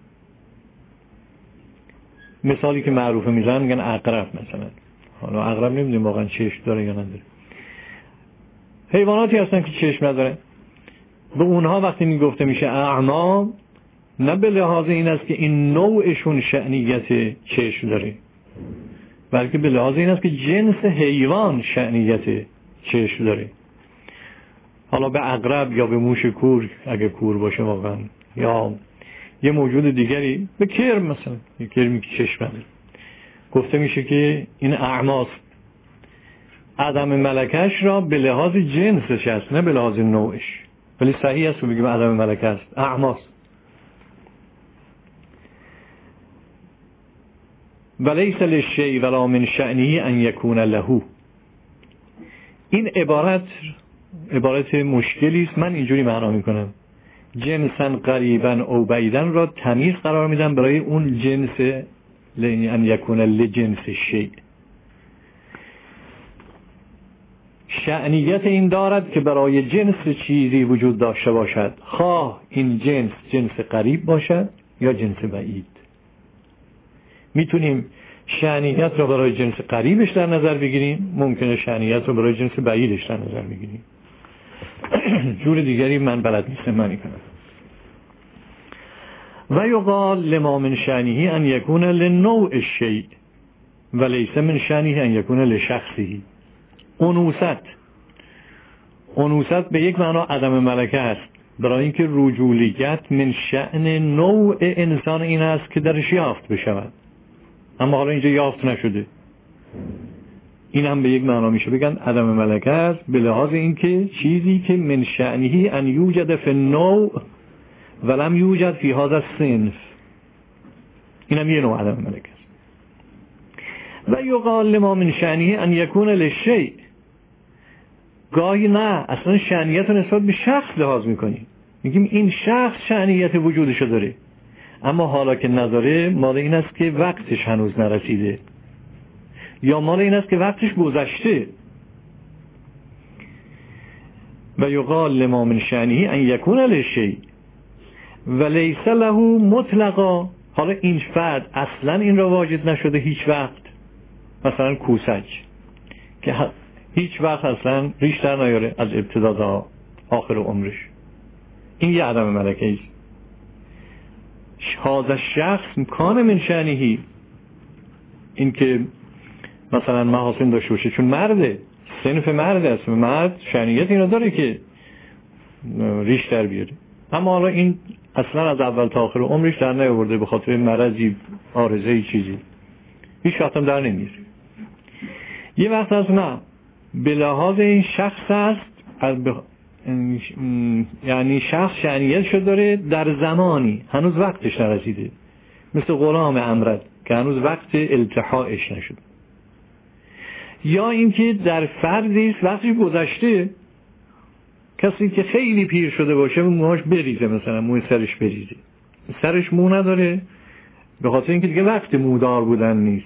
مثالی که معروفه میزنن میگن عقرب مثلا. حالا عقرب نمیدونیم واقعا چشم داره یا نداره. حیواناتی هستن که چشم نداره. به اونها وقتی میگفته میشه اعما، نه به لحاظ این است که این نوعشون شأنیت چشم داره، بلکه به لحاظ این است که جنس حیوان شأنیت چشم داره. حالا به عقرب یا به موش کور اگه کور باشه واقعا، یا یه موجود دیگری، به کرم مثلا، یه کرمی که چشم نداره، گفته میشه که این اعماست. عدم ملکش را به لحاظ جنسش است نه به لحاظ نوعش. ولی صحیح است که بگیم عدم ملکه است، اعماست. ولیس للشیء ولا من شأنه ان یکون له. این عبارت عبارت مشکلی است. من اینجوری معنا میکنم: جنسا قریبا او بعیدا را تمیز قرار میدم برای اون جنس ان یکون لجنس الشیء. شأنیت این دارد که برای جنس چیزی وجود داشته باشد، خواه این جنس جنس قریب باشد یا جنس بعید. میتونیم شأنیت رو برای جنس قریبش در نظر بگیریم، ممکنه شأنیت رو برای جنس بعیدش در نظر بگیریم. جور دیگری من بلد نیستم معنی کنم. و یقال لما من شأنه ان یکون لنوع الشیء و لیس من شأنه ان یکون لشخصه. انوثت انوثت به یک معنا عدم ملکه است، برای اینکه رجولیت من شأن نوع انسان این است که درش یافت بشود، اما حالا اینجا یافت نشده. این هم به یک معنا میشه بگن عدم ملکه است به لحاظ اینکه چیزی که من شأنه ان یوجد فی النوع ولم یوجد فی هذا الصنف، این هم یه نوع عدم ملکه است. و یقال لما من شأنه ان یکون للشیء، گاهی نه اصلا شأنیت رو نسبت به شخص لحاظ میکنیم، میگیم این شخص شأنیت وجودشو داره، اما حالا که نداره مال این است که وقتش هنوز نرسیده، یا مال این است که وقتش گذشته. و یقال لما من شأنه ان یکون للشیء و لیس له مطلقا، حالا این فرد اصلا این را واجد نشده هیچ وقت، مثلا کوسج که هیچ وقت اصلا ریش در نیاره از ابتدا تا آخر عمرش، این یه عدم ملکه است. هذا الشخص کان من شأنه، این که مثلا محاسن داشته باشه چون مرده، صنف مرد است، مرد شأنیت این را داره که ریش در بیاره، اما حالا این اصلا از اول تا آخر عمرش در نیاورده به خاطر مرضی عارضه‌ای چیزی، هیچ وقت هم در نمیاره. یه وقت از نه به لحاظ این شخص است، یعنی شخص شأنیتشو داره در زمانی هنوز وقتش نرسیده، مثل غلام امرد که هنوز وقت التحاعش نشد. یا اینکه در فردی است وقتش گذشته، کسی که خیلی پیر شده باشه موهاش بریزه، مثلا موی سرش بریزه، سرش مو نداره به خاطر اینکه دیگه وقت مودار بودن نیست،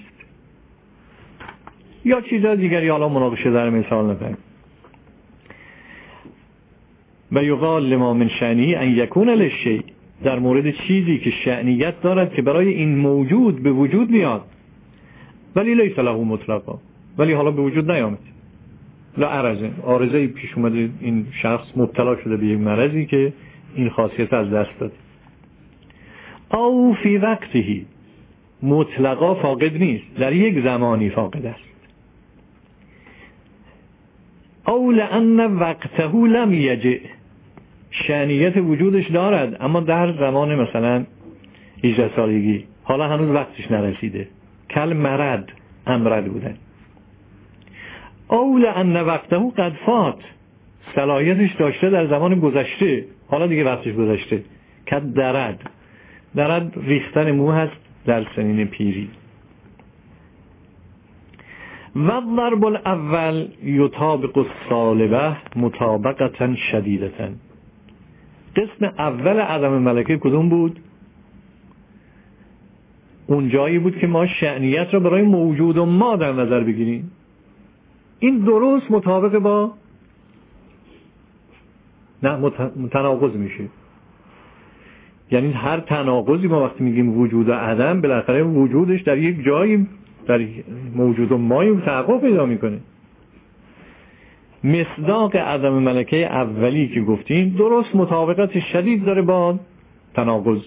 یا چیزا دیگری حالا مناقشه در مثال نفرم. و یقال لما من شأنه ان یکون للشیء، در مورد چیزی که شأنیت دارد که برای این موجود به وجود میاد، ولی لیس له مطلقا، ولی حالا به وجود نیامد، لا عرضه عارضه‌ای پیش اومده، این شخص مبتلا شده به یک مرضی که این خاصیت از دست داده. او فی وقته، مطلقا فاقد نیست، در یک زمانی فاقد است. او لأن وقته لم یجئ، شأنیت وجودش دارد اما در زمان مثلا هجده سالگی، حالا هنوز وقتش نرسیده، کل مرد امرد بودن. او لأن وقته قد فات، صلاحیتش داشته در زمان گذشته، حالا دیگه وقتش گذشته، کد درد، درد ریختن مو هست در سنین پیری. و الضرب الاول یطابق الصالبه مطابقتا شدیدتا. قسم اول عدم ملکه کدوم بود؟ اون جایی بود که ما شأنیت را برای موجود و ما در نظر بگیریم. این درست مطابق با نه متناقض میشه، یعنی هر تناقضی ما وقتی میگیم وجود و عدم، بالاخره وجودش در یک جایی در موجود و مایی تحقق پیدا میکنه. مصداق عدم ملکه اولی که گفتیم درست مطابقت شدید داره با تناقض.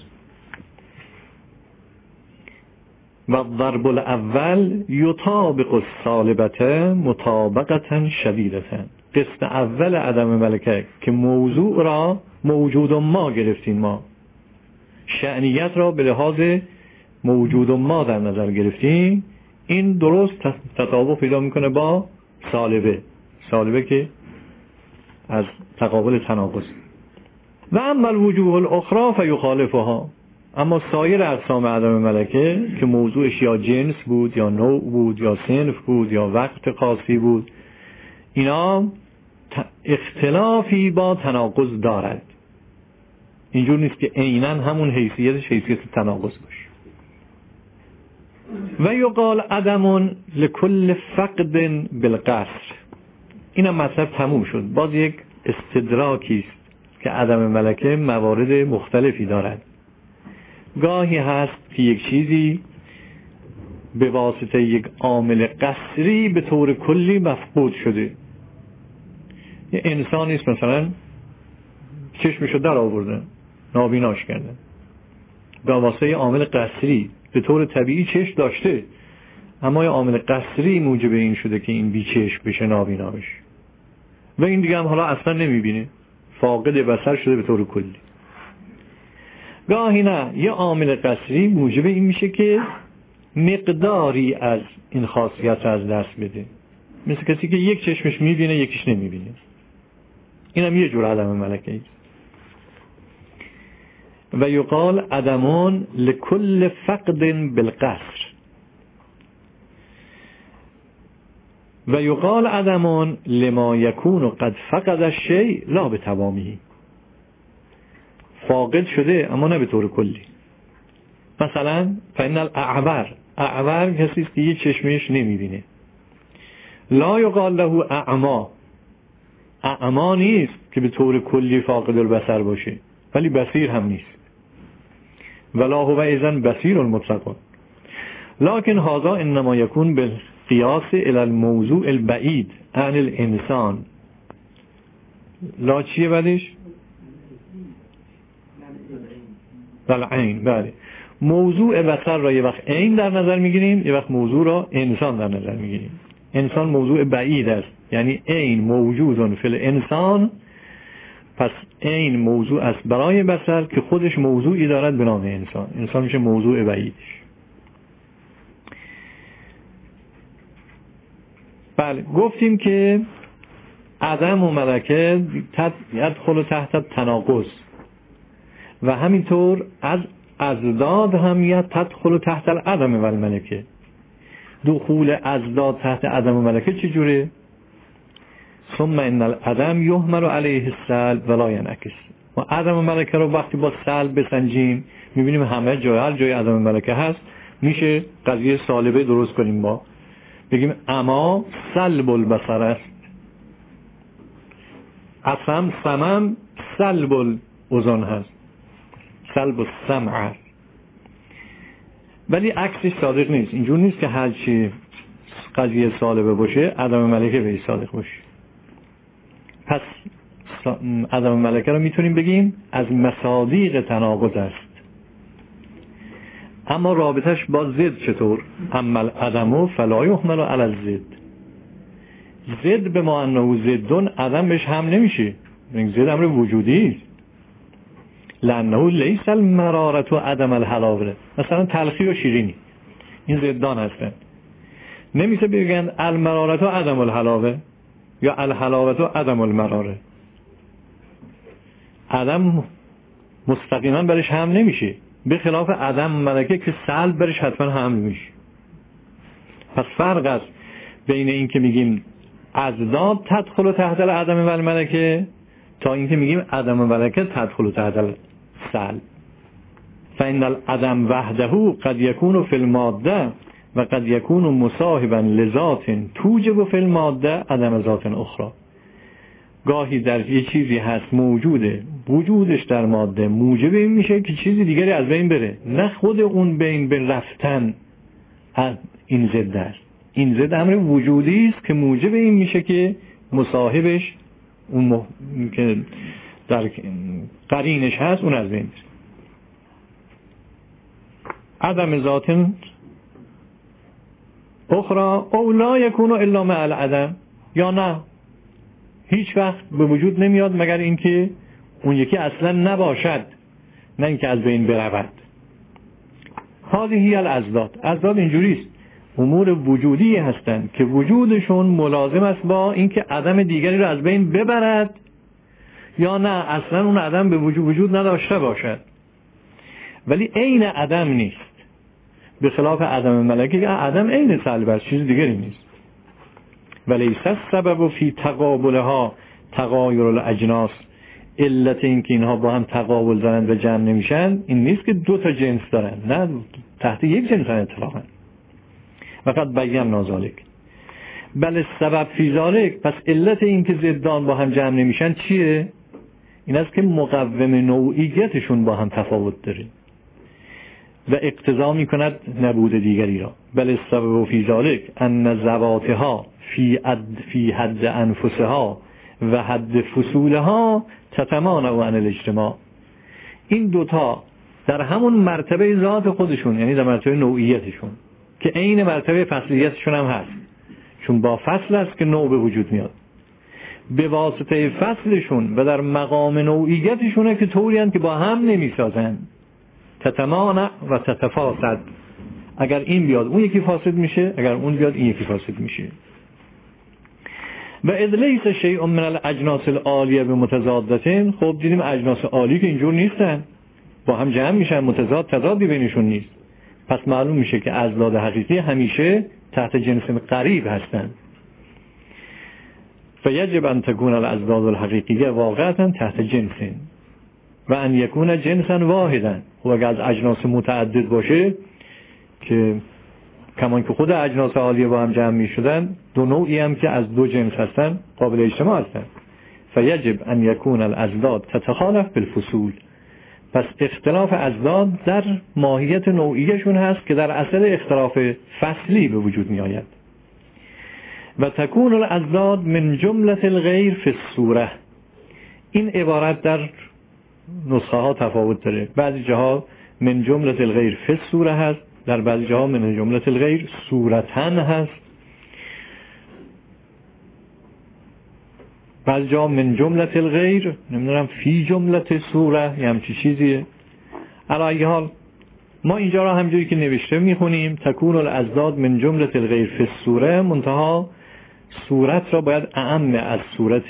و الضرب الاول یطابق الصالبه مطابقتا شدیدتا. قسم اول عدم ملکه که موضوع را موجود و ما گرفتیم، ما شأنیت را به لحاظ موجود و ما در نظر گرفتیم، این درست تطابق پیدا میکنه با صالبه، صالبه که از تقابل تناقض. و اما الوجوه الاخرى فیخالفها، اما سایر اقسام عدم ملکه که موضوعش یا جنس بود یا نوع بود یا صنف بود یا وقت خاصی بود، اینا اختلافی با تناقض دارد. اینجور نیست که عیناً همون حیثیتش حیثیت تناقض باشه. و یقال عدم لکل فقد بالقصر. اینم مطلب تموم شد. باز یک استدراکی است که عدم ملکه موارد مختلفی دارد. گاهی هست که یک چیزی به واسطه یک عامل قصری به طور کلی مفقود شده. یه انسانی است مثلا چشمشو در آوردن، نابیناش کردن، به واسطه عامل قصری. به طور طبیعی چشم داشته، اما یه عامل قصری موجب این شده که این بی چشم بشه، نابینا بشه، و این دیگه هم حالا اصلا نمیبینه، فاقد بصر شده به طور کلی. گاهی نه، یه عامل قصری موجب این میشه که مقداری از این خاصیت از دست بده، مثل کسی که یک چشمش میبینه یکیش نمیبینه. این هم یه جور عدم ملکه است. و یقال عدمان لکل فقد بالقصر. و یقال عدمان لما یکون قد فقد الشیء لا بتمامی. فاقد شده اما نه به طور کلی. مثلا فإن الاعور، اعور کسی است که یک چشمش نمیبینه. لا یقال له اعما، اعما نیست که به طور کلی فاقد البصر باشه، ولی بصیر هم نیست. ولا هو اذن بصیر مطلق. لكن هذا انما يكون بالقياس الى الموضوع البعيد عن الانسان. لا چیه بعدش؟ العین. بله، موضوع بصر را یه وقت عین در نظر میگیریم، یه وقت موضوع را انسان در نظر میگیریم. انسان موضوع بعید است، یعنی عین موجود فی الانسان، پس عین موضوع است برای بصر که خودش موضوعی دارد به نام انسان. انسان میشه موضوع بعیدش. بله، گفتیم که عدم و ملکه یدخل تحت تناقض، و همینطور از ازداد هم تدخل تحت العدم و الملکه. دخول ازداد تحت عدم و ملکه چجوره؟ ثم ان العدم یحمل علیه السلب ولا ینعکس. و عدم و ملکه رو وقتی با سلب بسنجیم میبینیم همه جای، هر جای عدم و ملکه هست میشه قضیه سالبه درست کنیم، با بگیم اما سلب البصر است، اصلا سمم سلب الاذن هست، سلب السمع. ولی عکسش صادق نیست. اینجور نیست که هر چی قضیه سالبه باشه عدم ملکه بهش صادق باشه. پس عدم ملکه رو میتونیم بگیم از مصادیق تناقض است. اما رابطش با ضد چطور؟ اما العدم فلا یحمل علی الضد. ضد به ما انه ضدون، عدم بهش هم نمیشه. ضد امر وجودی است. لانه لیس المرارة و عدم الحلاوه. مثلا تلخی و شیرینی این ضدان هستن. نمیشه بگن المرارة و عدم الحلاوه یا الحلاوه و عدم المراره. عدم مستقیما برش هم نمیشه، به خلاف عدم ملکه که سلب برش حتما هم میشه. پس فرق است بین این که میگیم ازداد تدخل تحت العدم و الملکه تا این که میگیم عدم و ملکه تدخل تحت السلب. فإن العدم وحده قد يكون في الماده و قد يكون مصاحبا لذات توجب في الماده عدم ذات اخرى. گاهی در یه چیزی هست موجوده، وجودش در ماده موجب این میشه که چیزی دیگری از بین بره، نه خود اون بین به رفتن این ضد است. این ضد امر وجودی است که موجب این میشه که مصاحبش اون مح... که در قرینش هست اون از بین بره. عدم ذات اخرى او لا یکون الا مع العدم، یا نه هیچ وقت به وجود نمیاد مگر اینکه اون یکی اصلا نباشد، نه اینکه از بین برود. هذه هی الازداد. ازداد اینجوریست، امور وجودی هستند که وجودشون ملازم است با اینکه عدم دیگری رو از بین ببرد، یا نه اصلا اون عدم به وجود وجود نداشته باشد، ولی عین عدم نیست. به خلاف عدم ملکه که عدم عین سلب است، چیز دیگری نیست. ولیس السبب فی تقابلها تغایر الاجناس. علت این که اینها با هم تقابل دارن و جمع نمیشن این نیست که دو تا جنس دارن، نه تحت یک جنس هستن اتفاقا. فقط بیان ذالک بل سبب فی ذالک. پس علت این که ضدان با هم جمع نمیشن چیه؟ این است که مقوم نوعیتشون با هم تفاوت داره. و اقتضا می کند نبود دیگری را. بل السبب فی ذلک ان ذواتها فی حد فی حد انفسها و حد فصولها تتمانع عن الاجتماع. این دوتا در همون مرتبه ذات خودشون، یعنی در مرتبه نوعیتشون که عین مرتبه فصلیتشون هم هست، چون با فصل است که نوع به وجود میاد، به واسطه فصلشون و در مقام نوعیتشونه که طوری هستند که با هم نمیسازند. تتمانع و تتفاسد، اگر این بیاد اون یکی فاسد میشه، اگر اون بیاد این یکی فاسد میشه. و اذ لیس شیء من الاجناس العالیه بمتضادتین، خب دیدیم اجناس عالی که اینجور نیستن، با هم جمع میشن، متضاد تضادی بینشون نیست، پس معلوم میشه که اضداد حقیقی همیشه تحت جنس قریب هستند. فیجب ان تکون الاضداد الحقیقیه واقعا تحت جنس و ان یکون جنسا واحدا. خب اگر از اجناس متعدد باشه که کمان که خود اجناس عالیه با هم جمع می شدن، دو نوعی هم که از دو جنس هستن قابل اجتماع هستن. فیجب ان یکون الاضداد تتخالف بالفصول، پس اختلاف اضداد در ماهیت نوعیشون هست که در اصل اختلاف فصلی به وجود می آید. و تکون الاضداد من جمله الغیر فی الصوره، این عبارت در نسخه ها تفاوت داره، بعضی جاها من جمله الغیر فی الصوره هست، در بعضی جاها من جمله الغیر صورتن هست، بعضی جاها من جمله الغیر نمیدونم فی جمله صوره یا همچی چیزیه. علی ای حال ما اینجا را همجوری که نوشته میخونیم تکون الاضداد من جمله الغیر فی الصوره، منتها صورت را باید اعم از صورت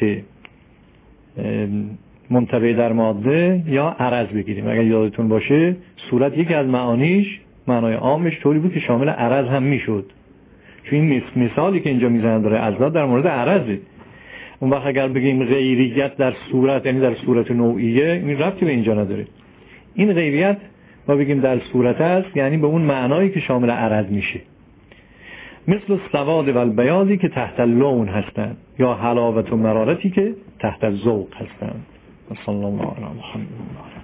منطبع در ماده یا عرض بگیریم. اگر یادتون باشه صورت یکی از معانیش، معنای عامش طوری بود که شامل عرض هم میشد، چون این مثالی که اینجا میزنن داره اضداد در مورد عرضه. اون وقت اگر بگیم غیریت در صورت، یعنی در صورت نوعیه، این ربطی به اینجا نداره. این غیریت ما بگیم در صورت است، یعنی به اون معنایی که شامل عرض میشه، مثل السواد و البیاضی که تحت اللون هستند، یا حلاوت و مرارتی که تحت الذوق هستند. صلی الله علیه و محمد.